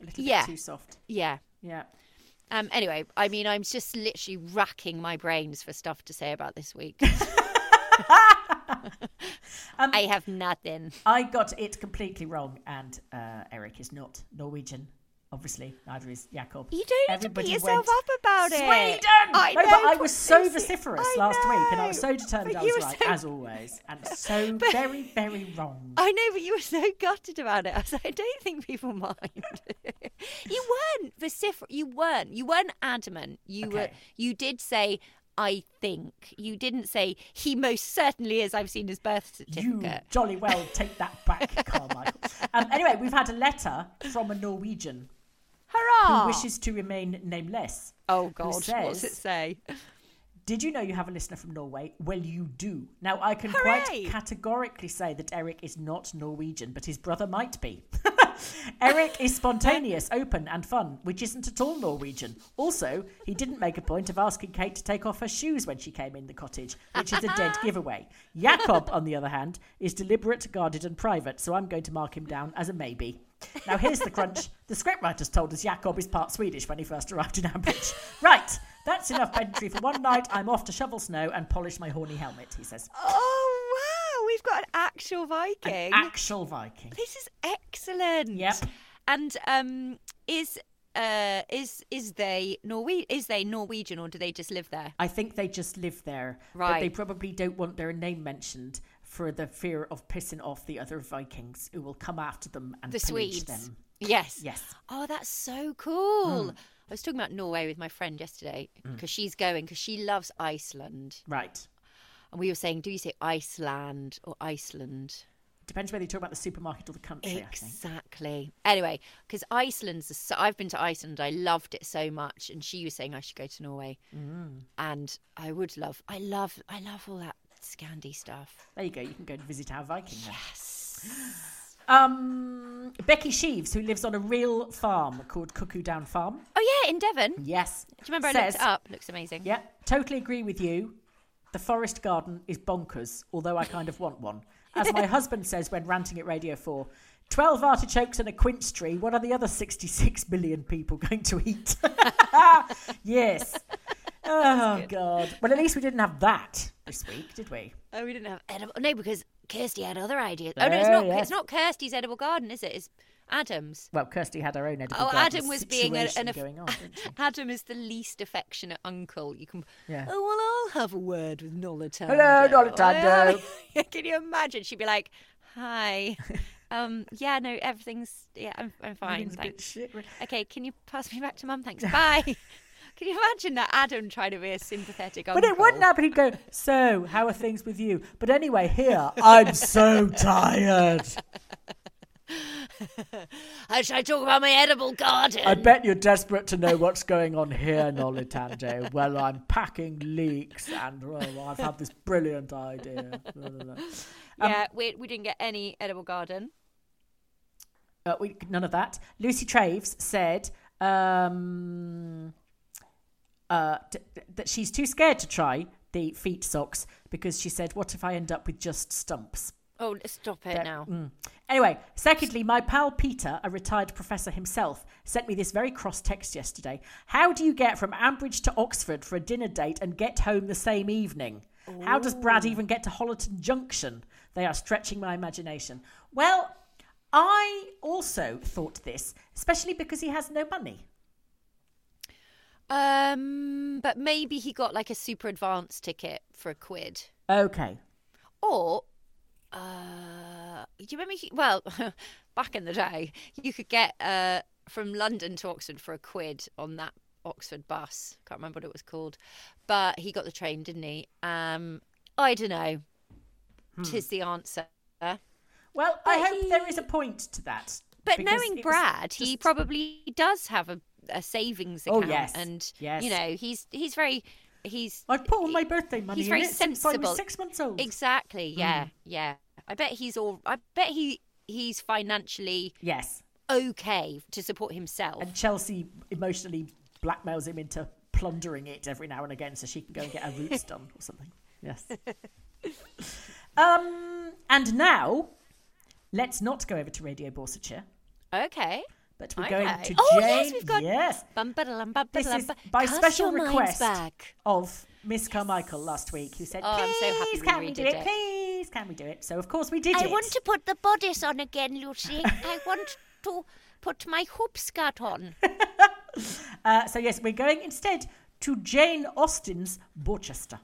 A little bit too soft. Yeah. Yeah. Anyway, I mean, I'm just literally racking my brains for stuff to say about this week. I have nothing. I got it completely wrong, and Eric is not Norwegian. Obviously, neither is Jakob. You don't need to beat yourself up about it. Sweden! I know, but I was so vociferous last know. week, and I was so determined But I was you were right, so- as always, and so very, very wrong. I know, but you were so gutted about it. I was like, I don't think people mind. You weren't vociferous. You weren't adamant. You did say, I think. You didn't say, he most certainly is. I've seen his birth certificate. You jolly well take that back, Carmichael. Anyway, we've had a letter from a Norwegian Hurrah! who wishes to remain nameless. Oh, God. Who says, What's it say? Did you know you have a listener from Norway? Well, you do. Now, I can Hooray! quite categorically say that Eric is not Norwegian, but his brother might be. Eric is spontaneous, open and fun, which isn't at all Norwegian. Also, he didn't make a point of asking Kate to take off her shoes when she came in the cottage, which is a dead giveaway. Jakob, on the other hand, is deliberate, guarded and private, so I'm going to mark him down as a maybe. Now, here's the crunch. The scriptwriters told us Jakob is part Swedish when he first arrived in Ambridge. Right, that's enough pedantry for one night. I'm off to shovel snow and polish my horny helmet, he says. Oh, wow. We've got an actual Viking. An actual Viking. This is excellent. Yep. And is they Norwegian or do they just live there? I think they just live there. Right. But they probably don't want their name mentioned for the fear of pissing off the other Vikings who will come after them and The pillage Swedes. them. Yes. Yes. Oh, that's so cool. I was talking about Norway with my friend yesterday because she's going because she loves Iceland. Right. And we were saying, do you say Iceland or Iceland? Depends whether you talk about the supermarket or the country, I think. Exactly. Anyway, because I've been to Iceland. I loved it so much, and she was saying I should go to Norway, and I love all that Scandi stuff. There you go. You can go and visit our Viking then. Yes. Becky Sheaves, who lives on a real farm called Cuckoo Down Farm. Oh yeah, in Devon. Yes. Do you remember I looked it up? Looks amazing. Yeah, totally agree with you. The forest garden is bonkers, although I kind of want one. As my husband says when ranting at Radio 4, 12 artichokes and a quince tree, what are the other 66 million people going to eat? Yes. Oh, God. Well, at least we didn't have that this week, did we? Oh, we didn't have edible. No, because Kirsty had other ideas. Oh, no, it's not. Yes. It's not Kirsty's edible garden, is it? It's Adam's. Well, Kirsty had her own edible garden Adam was being situation going on, didn't she? Adam is the least affectionate uncle you can. Yeah. Oh well, I'll have a word with Nolitando. Hello, Nolitando. Can you imagine? She'd be like, "Hi, yeah, no, everything's I'm fine, Everything's a bit thanks. shit. Okay, can you pass me back to Mum? Thanks. Bye." Can you imagine that Adam trying to be a sympathetic uncle? But it wouldn't happen. He'd go, so, how are things with you? But anyway, here, I'm so tired. Should I talk about my edible garden? I bet you're desperate to know what's going on here, Nolitando. Well, I'm packing leeks and I've had this brilliant idea. Yeah, we didn't get any edible garden. None of that. Lucy Traves said that she's too scared to try the feet socks because she said, what if I end up with just stumps? Oh, stop it now. Anyway, secondly, my pal Peter, a retired professor himself, sent me this very cross text yesterday. How do you get from Ambridge to Oxford for a dinner date and get home the same evening? Ooh. How does Brad even get to Hollerton Junction? They are stretching my imagination. Well, I also thought this, especially because he has no money. But maybe he got like a super advanced ticket for £1. Okay. Or, do you remember? Well, back in the day, you could get from London to Oxford for £1 on that Oxford bus. Can't remember what it was called, but he got the train, didn't he? I don't know. 'Tis the answer. Well, I hope there is a point to that. But knowing Brad, he probably does have a savings account. Oh, yes. And, yes. you know, he's very... I've put all my birthday money he's very in it sensible. since I was 6 months old. Exactly, yeah, yeah. I bet he's financially okay to support himself. And Chelsea emotionally blackmails him into plundering it every now and again so she can go and get her roots done or something. Yes. And now, let's not go over to Radio Borsetshire. Okay. But we're going to Jane. Oh, yes, we've got... Yes. This is by special request of Miss Carmichael last week, who said, I'm so happy can we redid do it? it. Please, can we do it? So, of course, we did it. I want to put the bodice on again, Lucy. I want to put my hoop skirt on. So, yes, we're going instead to Jane Austen's Borchester.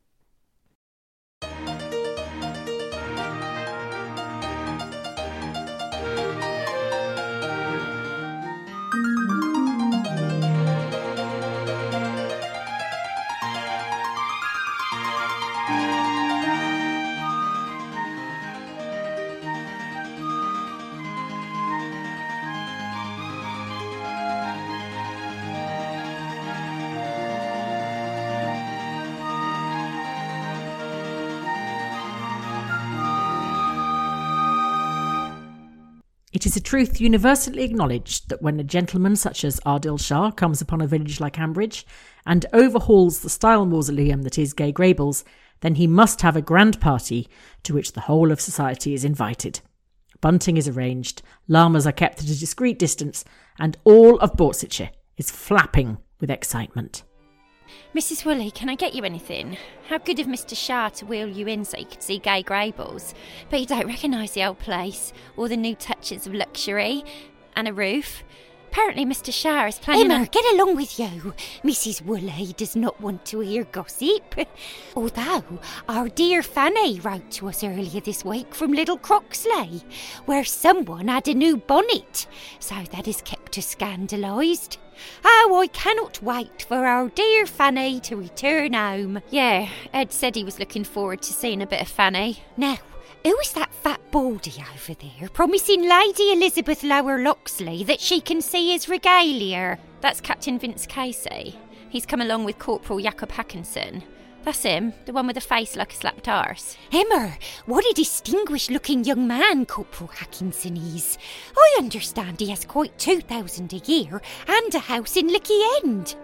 It is a truth universally acknowledged that when a gentleman such as Ardil Shah comes upon a village like Ambridge and overhauls the style mausoleum that is Gay Grables, then he must have a grand party to which the whole of society is invited. Bunting is arranged, llamas are kept at a discreet distance, and all of Borsetshire is flapping with excitement. Mrs. Woolley, can I get you anything? How good of Mr. Shah to wheel you in so you could see Gay Grables. But you don't recognise the old place, or the new touches of luxury, and a roof. Apparently Mr. Shah is planning Emma, get along with you. Mrs. Woolley does not want to hear gossip. Although our dear Fanny wrote to us earlier this week from Little Croxley, where someone had a new bonnet, so that has kept us scandalised. Oh, I cannot wait for our dear Fanny to return home. Yeah, Ed said he was looking forward to seeing a bit of Fanny. Now, who is that fat baldy over there, promising Lady Elizabeth Lower Loxley that she can see his regalia? That's Captain Vince Casey. He's come along with Corporal Jacob Hackinson. That's him, the one with a face like a slapped arse. Emma, what a distinguished-looking young man Corporal Hackinson is. I understand he has quite 2,000 a year and a house in Licky End.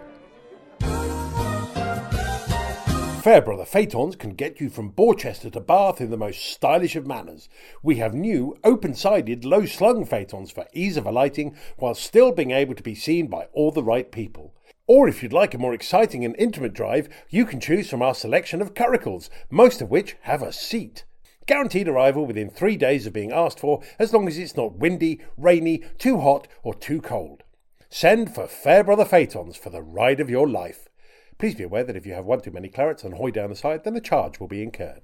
Fairbrother Phaetons can get you from Borchester to Bath in the most stylish of manners. We have new, open-sided, low-slung phaetons for ease of alighting while still being able to be seen by all the right people. Or if you'd like a more exciting and intimate drive, you can choose from our selection of curricles, most of which have a seat. Guaranteed arrival within 3 days of being asked for, as long as it's not windy, rainy, too hot or too cold. Send for Fairbrother Phaetons for the ride of your life. Please be aware that if you have one too many clarets and hoy down the side, then a charge will be incurred.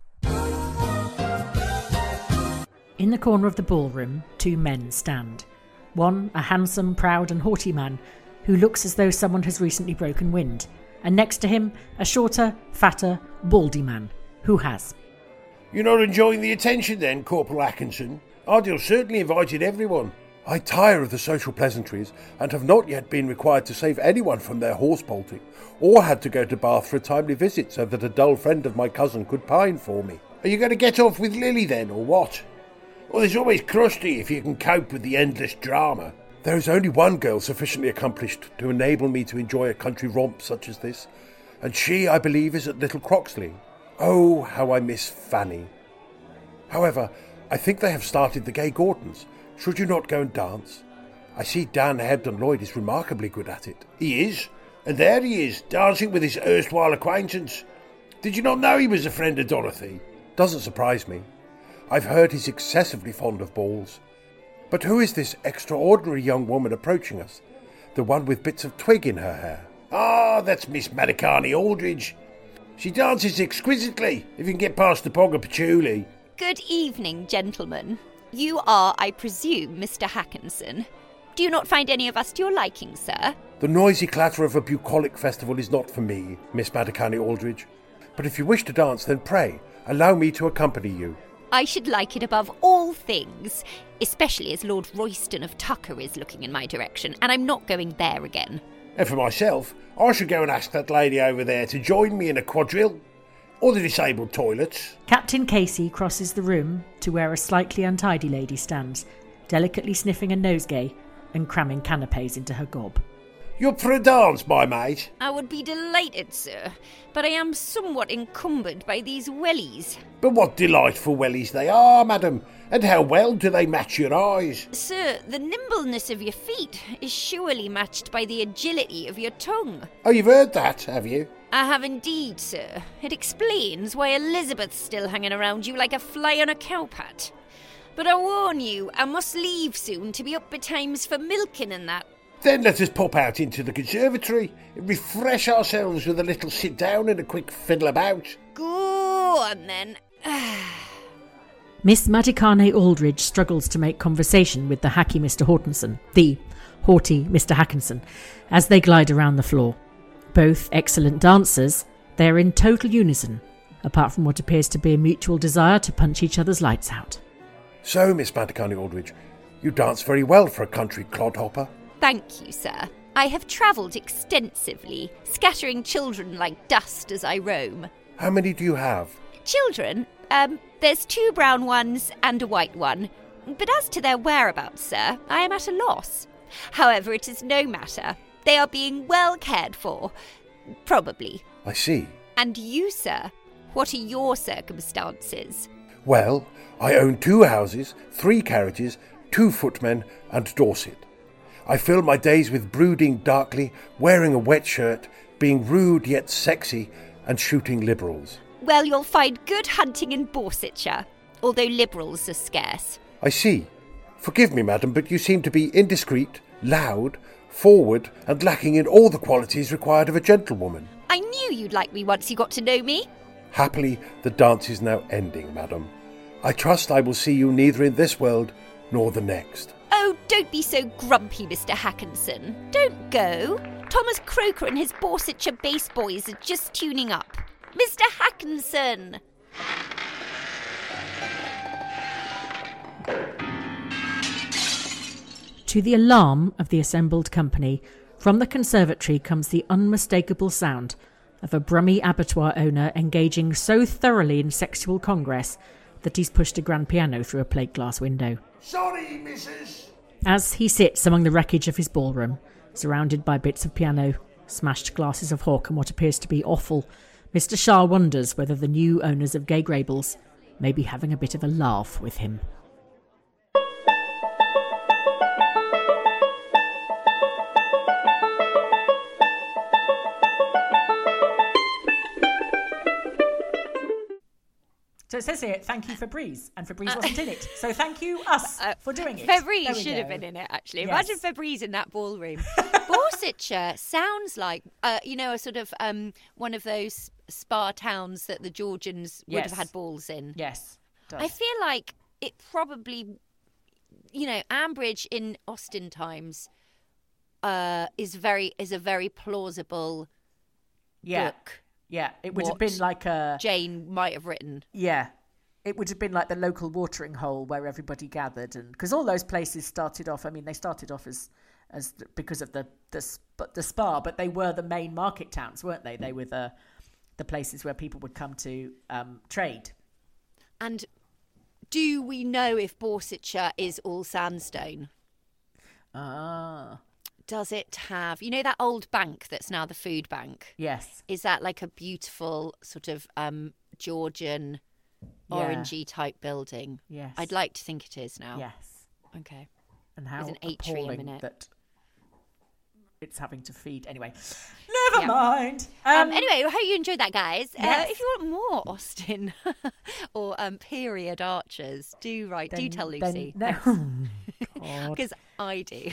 In the corner of the ballroom, 2 men stand. One, a handsome, proud and haughty man, who looks as though someone has recently broken wind, and next to him, a shorter, fatter, baldy man, who has. You're not enjoying the attention then, Corporal Atkinson? Ardil certainly invited everyone. I tire of the social pleasantries, and have not yet been required to save anyone from their horse bolting, or had to go to Bath for a timely visit so that a dull friend of my cousin could pine for me. Are you going to get off with Lily then, or what? Well, there's always Krusty if you can cope with the endless drama. There is only one girl sufficiently accomplished to enable me to enjoy a country romp such as this, and she, I believe, is at Little Croxley. Oh, how I miss Fanny. However, I think they have started the Gay Gordons. Should you not go and dance? I see Dan Hebden Lloyd is remarkably good at it. He is? And there he is, dancing with his erstwhile acquaintance. Did you not know he was a friend of Dorothy? Doesn't surprise me. I've heard he's excessively fond of balls. But who is this extraordinary young woman approaching us? The one with bits of twig in her hair. Ah, that's Miss Madacani Aldridge. She dances exquisitely, if you can get past the pog of patchouli. Good evening, gentlemen. You are, I presume, Mr. Hackinson. Do you not find any of us to your liking, sir? The noisy clatter of a bucolic festival is not for me, Miss Madacani Aldridge. But if you wish to dance, then pray, allow me to accompany you. I should like it above all things, especially as Lord Royston of Tucker is looking in my direction, and I'm not going there again. And for myself, I should go and ask that lady over there to join me in a quadrille, or the disabled toilets. Captain Casey crosses the room to where a slightly untidy lady stands, delicately sniffing a nosegay and cramming canapes into her gob. You up for a dance, my mate? I would be delighted, sir, but I am somewhat encumbered by these wellies. But what delightful wellies they are, madam, and how well do they match your eyes? Sir, the nimbleness of your feet is surely matched by the agility of your tongue. Oh, you've heard that, have you? I have indeed, sir. It explains why Elizabeth's still hanging around you like a fly on a cowpat. But I warn you, I must leave soon to be up betimes for milking and that. Then let us pop out into the conservatory and refresh ourselves with a little sit down and a quick fiddle about. Go on then. Miss Madikane Aldridge struggles to make conversation with the hacky Mr. Hortenson, the haughty Mr. Hackinson, as they glide around the floor. Both excellent dancers, they are in total unison, apart from what appears to be a mutual desire to punch each other's lights out. So, Miss Madikane Aldridge, you dance very well for a country clodhopper. Thank you, sir. I have travelled extensively, scattering children like dust as I roam. How many do you have? Children? There's 2 brown ones and a white one. But as to their whereabouts, sir, I am at a loss. However, it is no matter. They are being well cared for. Probably. I see. And you, sir? What are your circumstances? Well, I own 2 houses, 3 carriages, 2 footmen, and Dorset. I fill my days with brooding darkly, wearing a wet shirt, being rude yet sexy, and shooting liberals. Well, you'll find good hunting in Borsetshire, although liberals are scarce. I see. Forgive me, madam, but you seem to be indiscreet, loud, forward, and lacking in all the qualities required of a gentlewoman. I knew you'd like me once you got to know me. Happily, the dance is now ending, madam. I trust I will see you neither in this world nor the next. Oh, don't be so grumpy, Mr. Hackinson. Don't go. Thomas Croker and his Borsetshire bass boys are just tuning up. Mr. Hackinson! To the alarm of the assembled company, from the conservatory comes the unmistakable sound of a Brummie abattoir owner engaging so thoroughly in sexual congress that he's pushed a grand piano through a plate glass window. Sorry, missus. As he sits among the wreckage of his ballroom, surrounded by bits of piano, smashed glasses of hock and what appears to be offal, Mr. Shah wonders whether the new owners of Gay Grables may be having a bit of a laugh with him. So it says here, thank you Febreze, and Febreze wasn't in it. So thank you us for doing it. Febreze should have been in it, actually. Yes. Imagine Febreze in that ballroom. Borsetshire sounds like, a sort of one of those spa towns that the Georgians would have had balls in. Yes. I feel like it probably, Ambridge in Austen times is a very plausible book. Yeah, it would have been like a... Jane might have written. Yeah, it would have been like the local watering hole where everybody gathered, and because all those places started off. I mean, they started off as because of the spa, but they were the main market towns, weren't they? They were the places where people would come to trade. And do we know if Borsetshire is all sandstone? Does it have, that old bank that's now the food bank? Yes. Is that like a beautiful sort of Georgian, orangey type building? Yes. I'd like to think it is now. Yes. Okay. And how There's an atrium in appalling it. that it's having to feed. Anyway, never mind. Anyway, I hope you enjoyed that, guys. Yes. If you want more Austen or period archers, do tell Lucy. Because I do.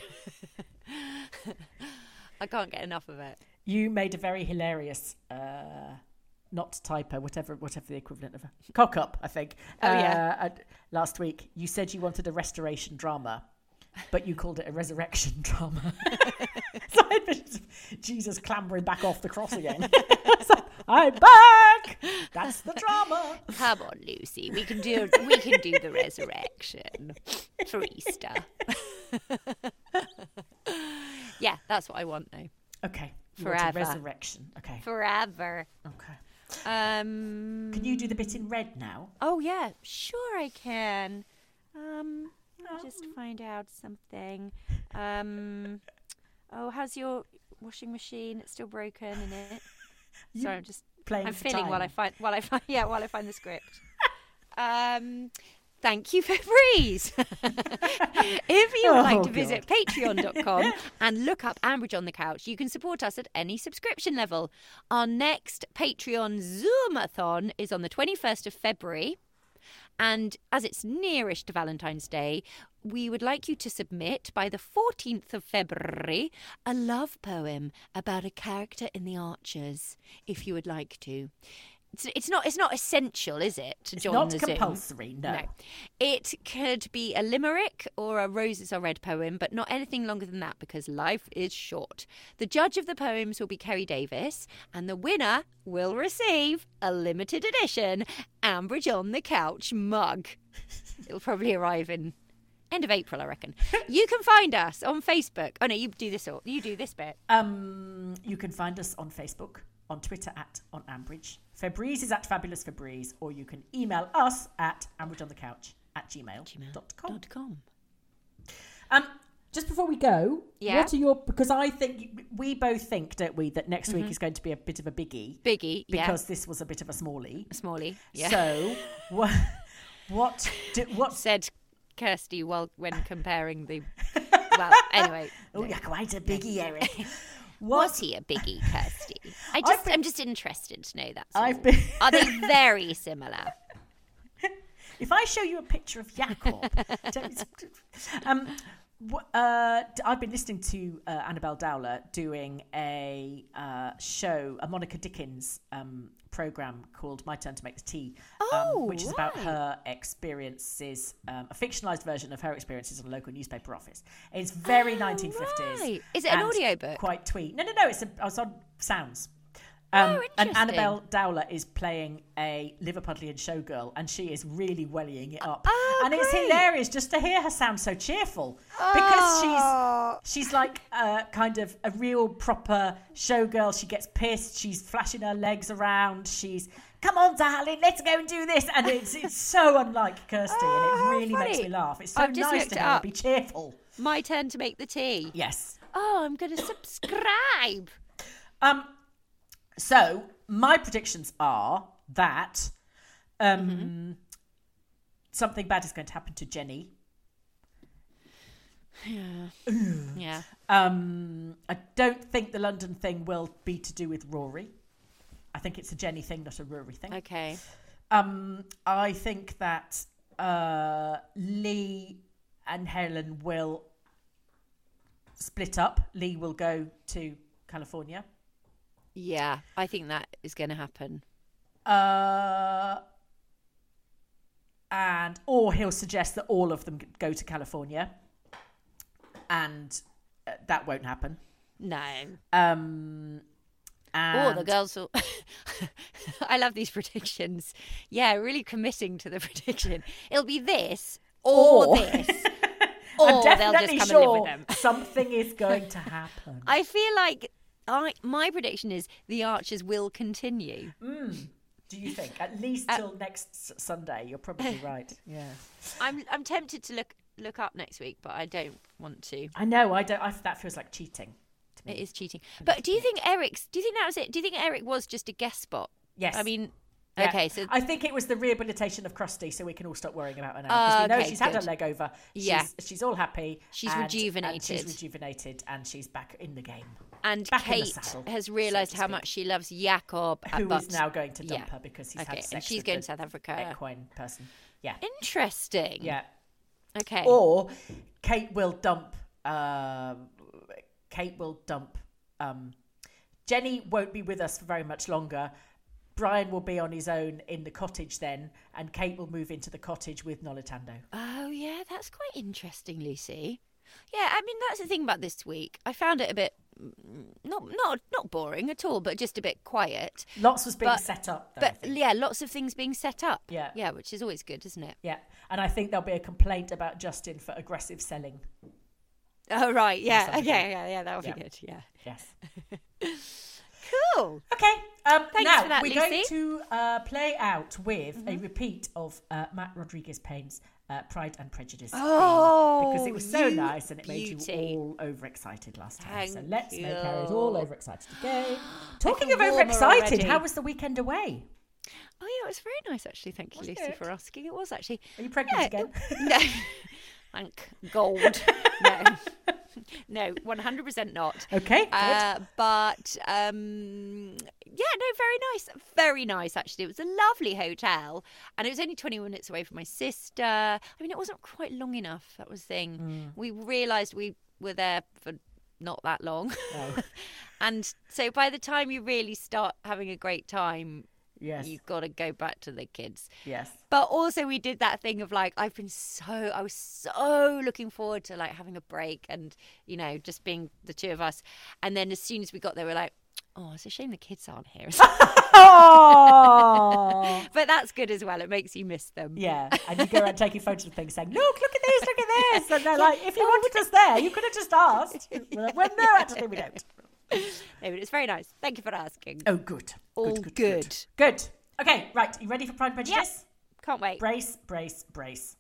I can't get enough of it. You made a very hilarious, not typo, whatever the equivalent of a cock up, I think. Last week, you said you wanted a restoration drama, but you called it a resurrection drama. So I envisioned Jesus clambering back off the cross again. I'm back. That's the drama. Come on, Lucy. We can do the resurrection for Easter. Yeah, that's what I want now. Okay. Forever. Resurrection. Okay. Forever. Okay. Can you do the bit in red now? Oh yeah, sure I can. Let me just find out something. Oh, how's your washing machine? It's still broken, isn't it? Sorry, I'm just playing. I'm filling while I find the script. Thank you, Febreze. If you would like to visit patreon.com and look up Ambridge on the Couch, you can support us at any subscription level. Our next Patreon Zoom-a-thon is on the 21st of February. And as it's nearish to Valentine's Day, we would like you to submit by the 14th of February a love poem about a character in The Archers, if you would like to. It's not essential, is it, to join the Zoom? It's not compulsory, no. It could be a limerick or a Roses Are Red poem, but not anything longer than that because life is short. The judge of the poems will be Kerry Davis, and the winner will receive a limited edition Ambridge on the Couch mug. It'll probably arrive in end of April, I reckon. You can find us on Facebook. Oh no, you do this bit. You can find us on Facebook, on Twitter @onambridge. Febreze is @Fabulous Febreze, or you can email us at ambridgeonthecouch@gmail.com. Just before we go, what are because I think we both think, don't we, that next week is going to be a bit of a biggie. Because this was a bit of a smallie. Yeah. So what said Kirsty when comparing the well, anyway. Oh, you're quite a biggie, Eric. Was he a biggie, Kirsty? I'm just interested to know that. Are they very similar? If I show you a picture of Jacob, I've been listening to Annabelle Dowler doing a show, a Monica Dickens program called My Turn to Make the Tea, which is about her experiences, a fictionalized version of her experiences in a local newspaper office. It's very 1950s. Right. Is it an audiobook? Quite twee. No. I was on Sounds. And Annabelle Dowler is playing a Liverpudlian showgirl, and she is really wellying it up. And it's hilarious just to hear her sound so cheerful, because she's like kind of a real proper showgirl. She gets pissed, she's flashing her legs around, she's, come on darling, let's go and do this, and it's so unlike Kirsty, and it really makes me laugh. It's so nice to hear her be cheerful. My Turn to Make the Tea. Yes. Oh, I'm going to subscribe. So, my predictions are that something bad is going to happen to Jenny. Yeah. I don't think the London thing will be to do with Rory. I think it's a Jenny thing, not a Rory thing. Okay. I think that Lee and Helen will split up. Lee will go to California. Yeah, I think that is going to happen. Or he'll suggest that all of them go to California, and that won't happen. No. Or the girls will... I love these predictions. Yeah, really committing to the prediction. It'll be this or this. Or they'll just come and live with them. Something is going to happen. I feel like my prediction is the Archers will continue. Do you think? At least till next Sunday. You're probably right. Yeah. I'm tempted to look up next week, but I don't want to. I know. That feels like cheating to me. It is cheating. But do you think that was it? Do you think Eric was just a guest spot? Yes. I mean, yeah. Okay, so I think it was the rehabilitation of Krusty, so we can all stop worrying about her now. Because we know she's had her leg over. She's all happy. She's rejuvenated. She's rejuvenated, and she's back in the game. And Kate has realised how much she loves Jacob, who is now going to dump her because he's had sex and she's going to South Africa. Equine person. Yeah. Interesting. Yeah. Okay. Or Kate will dump. Jenny won't be with us for very much longer. Brian will be on his own in the cottage then, and Kate will move into the cottage with Nolitando. Oh, yeah, that's quite interesting, Lucy. Yeah, I mean, that's the thing about this week. I found it a bit, not boring at all, but just a bit quiet. Lots was being set up, though. But, yeah, lots of things being set up. Yeah. Yeah, which is always good, isn't it? Yeah, and I think there'll be a complaint about Justin for aggressive selling. Oh, right, yeah. Okay, yeah, that'll be good, yeah. Yes. Cool. Okay. Thanks now, for that, we're Lucy. going to play out with a repeat of Matt Rodriguez-Payne's Pride and Prejudice theme, because it was so nice and it made you all overexcited last time. So let's make Harriet all overexcited again. Talking of overexcited, how was the weekend away? Oh, yeah, it was very nice, actually. Thank you, Lucy, for asking. It was actually... Are you pregnant again? No. Thank gold. No, 100% not. Okay, good. But, yeah, no, very nice. Very nice, actually. It was a lovely hotel, and it was only 20 minutes away from my sister. I mean, it wasn't quite long enough, that was the thing. We realised we were there for not that long. Oh. And so by the time you really start having a great time... Yes. You've got to go back to the kids. Yes. But also we did that thing of like, I was so looking forward to like having a break and, you know, just being the two of us. And then as soon as we got there, we're like, oh, it's a shame the kids aren't here. Oh. But that's good as well. It makes you miss them. Yeah. And you go around taking photos of things saying, look at this. And they're like, if you wanted us there, you could have just asked. We're like, well, no, actually we don't. No, but it's very nice. Thank you for asking. Oh, good. All good. Good. Okay, right. You ready for Pride and Prejudice? Yes. Can't wait. Brace, brace, brace.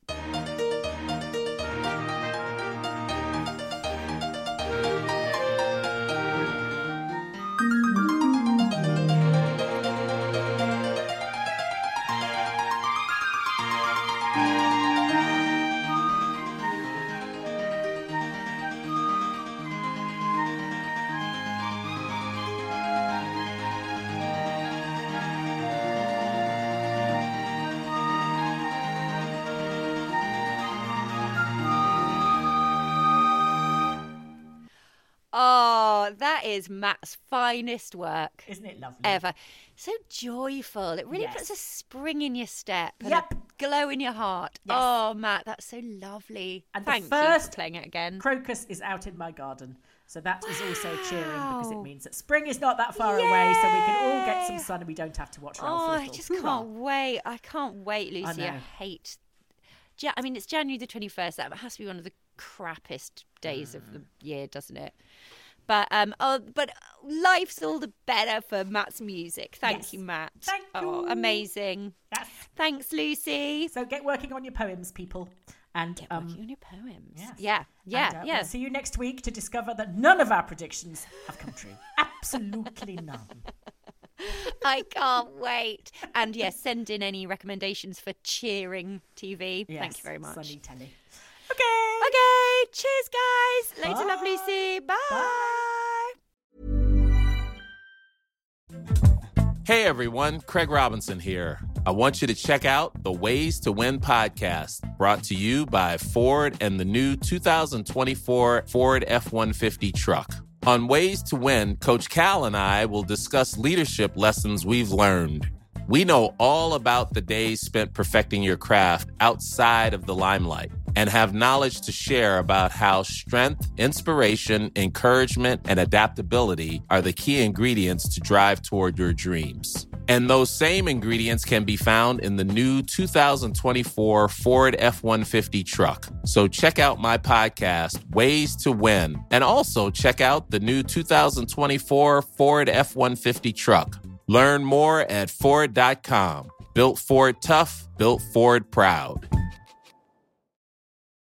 Oh, that is Matt's finest work. Isn't it lovely? Ever. So joyful. It really puts a spring in your step and a glow in your heart. Yes. Oh, Matt, that's so lovely. And Thank the first you for playing it again. crocus is out in my garden. So that is also cheering because it means that spring is not that far away, so we can all get some sun and we don't have to watch Ralph Little. I just can't wait. I can't wait, Lucy. I hate... I mean, it's January the 21st. That has to be one of the crappiest days of the year, doesn't it? But but life's all the better for Matt's music. Thank you, Matt. Thank you. Oh, amazing. Yes. Thanks, Lucy. So get working on your poems, people. And get working on your poems. Yes. Yeah. We'll see you next week to discover that none of our predictions have come true. Absolutely none. I can't wait. And yes, send in any recommendations for cheering TV. Yes, thank you very much. Sunny telly. Okay. Cheers, guys. Later, love, Lucy. Bye. Hey, everyone. Craig Robinson here. I want you to check out the Ways to Win podcast, brought to you by Ford and the new 2024 Ford F-150 truck. On Ways to Win, Coach Cal and I will discuss leadership lessons we've learned. We know all about the days spent perfecting your craft outside of the limelight and have knowledge to share about how strength, inspiration, encouragement, and adaptability are the key ingredients to drive toward your dreams. And those same ingredients can be found in the new 2024 Ford F-150 truck. So check out my podcast, Ways to Win, and also check out the new 2024 Ford F-150 truck. Learn more at Ford.com. Built Ford tough, built Ford proud.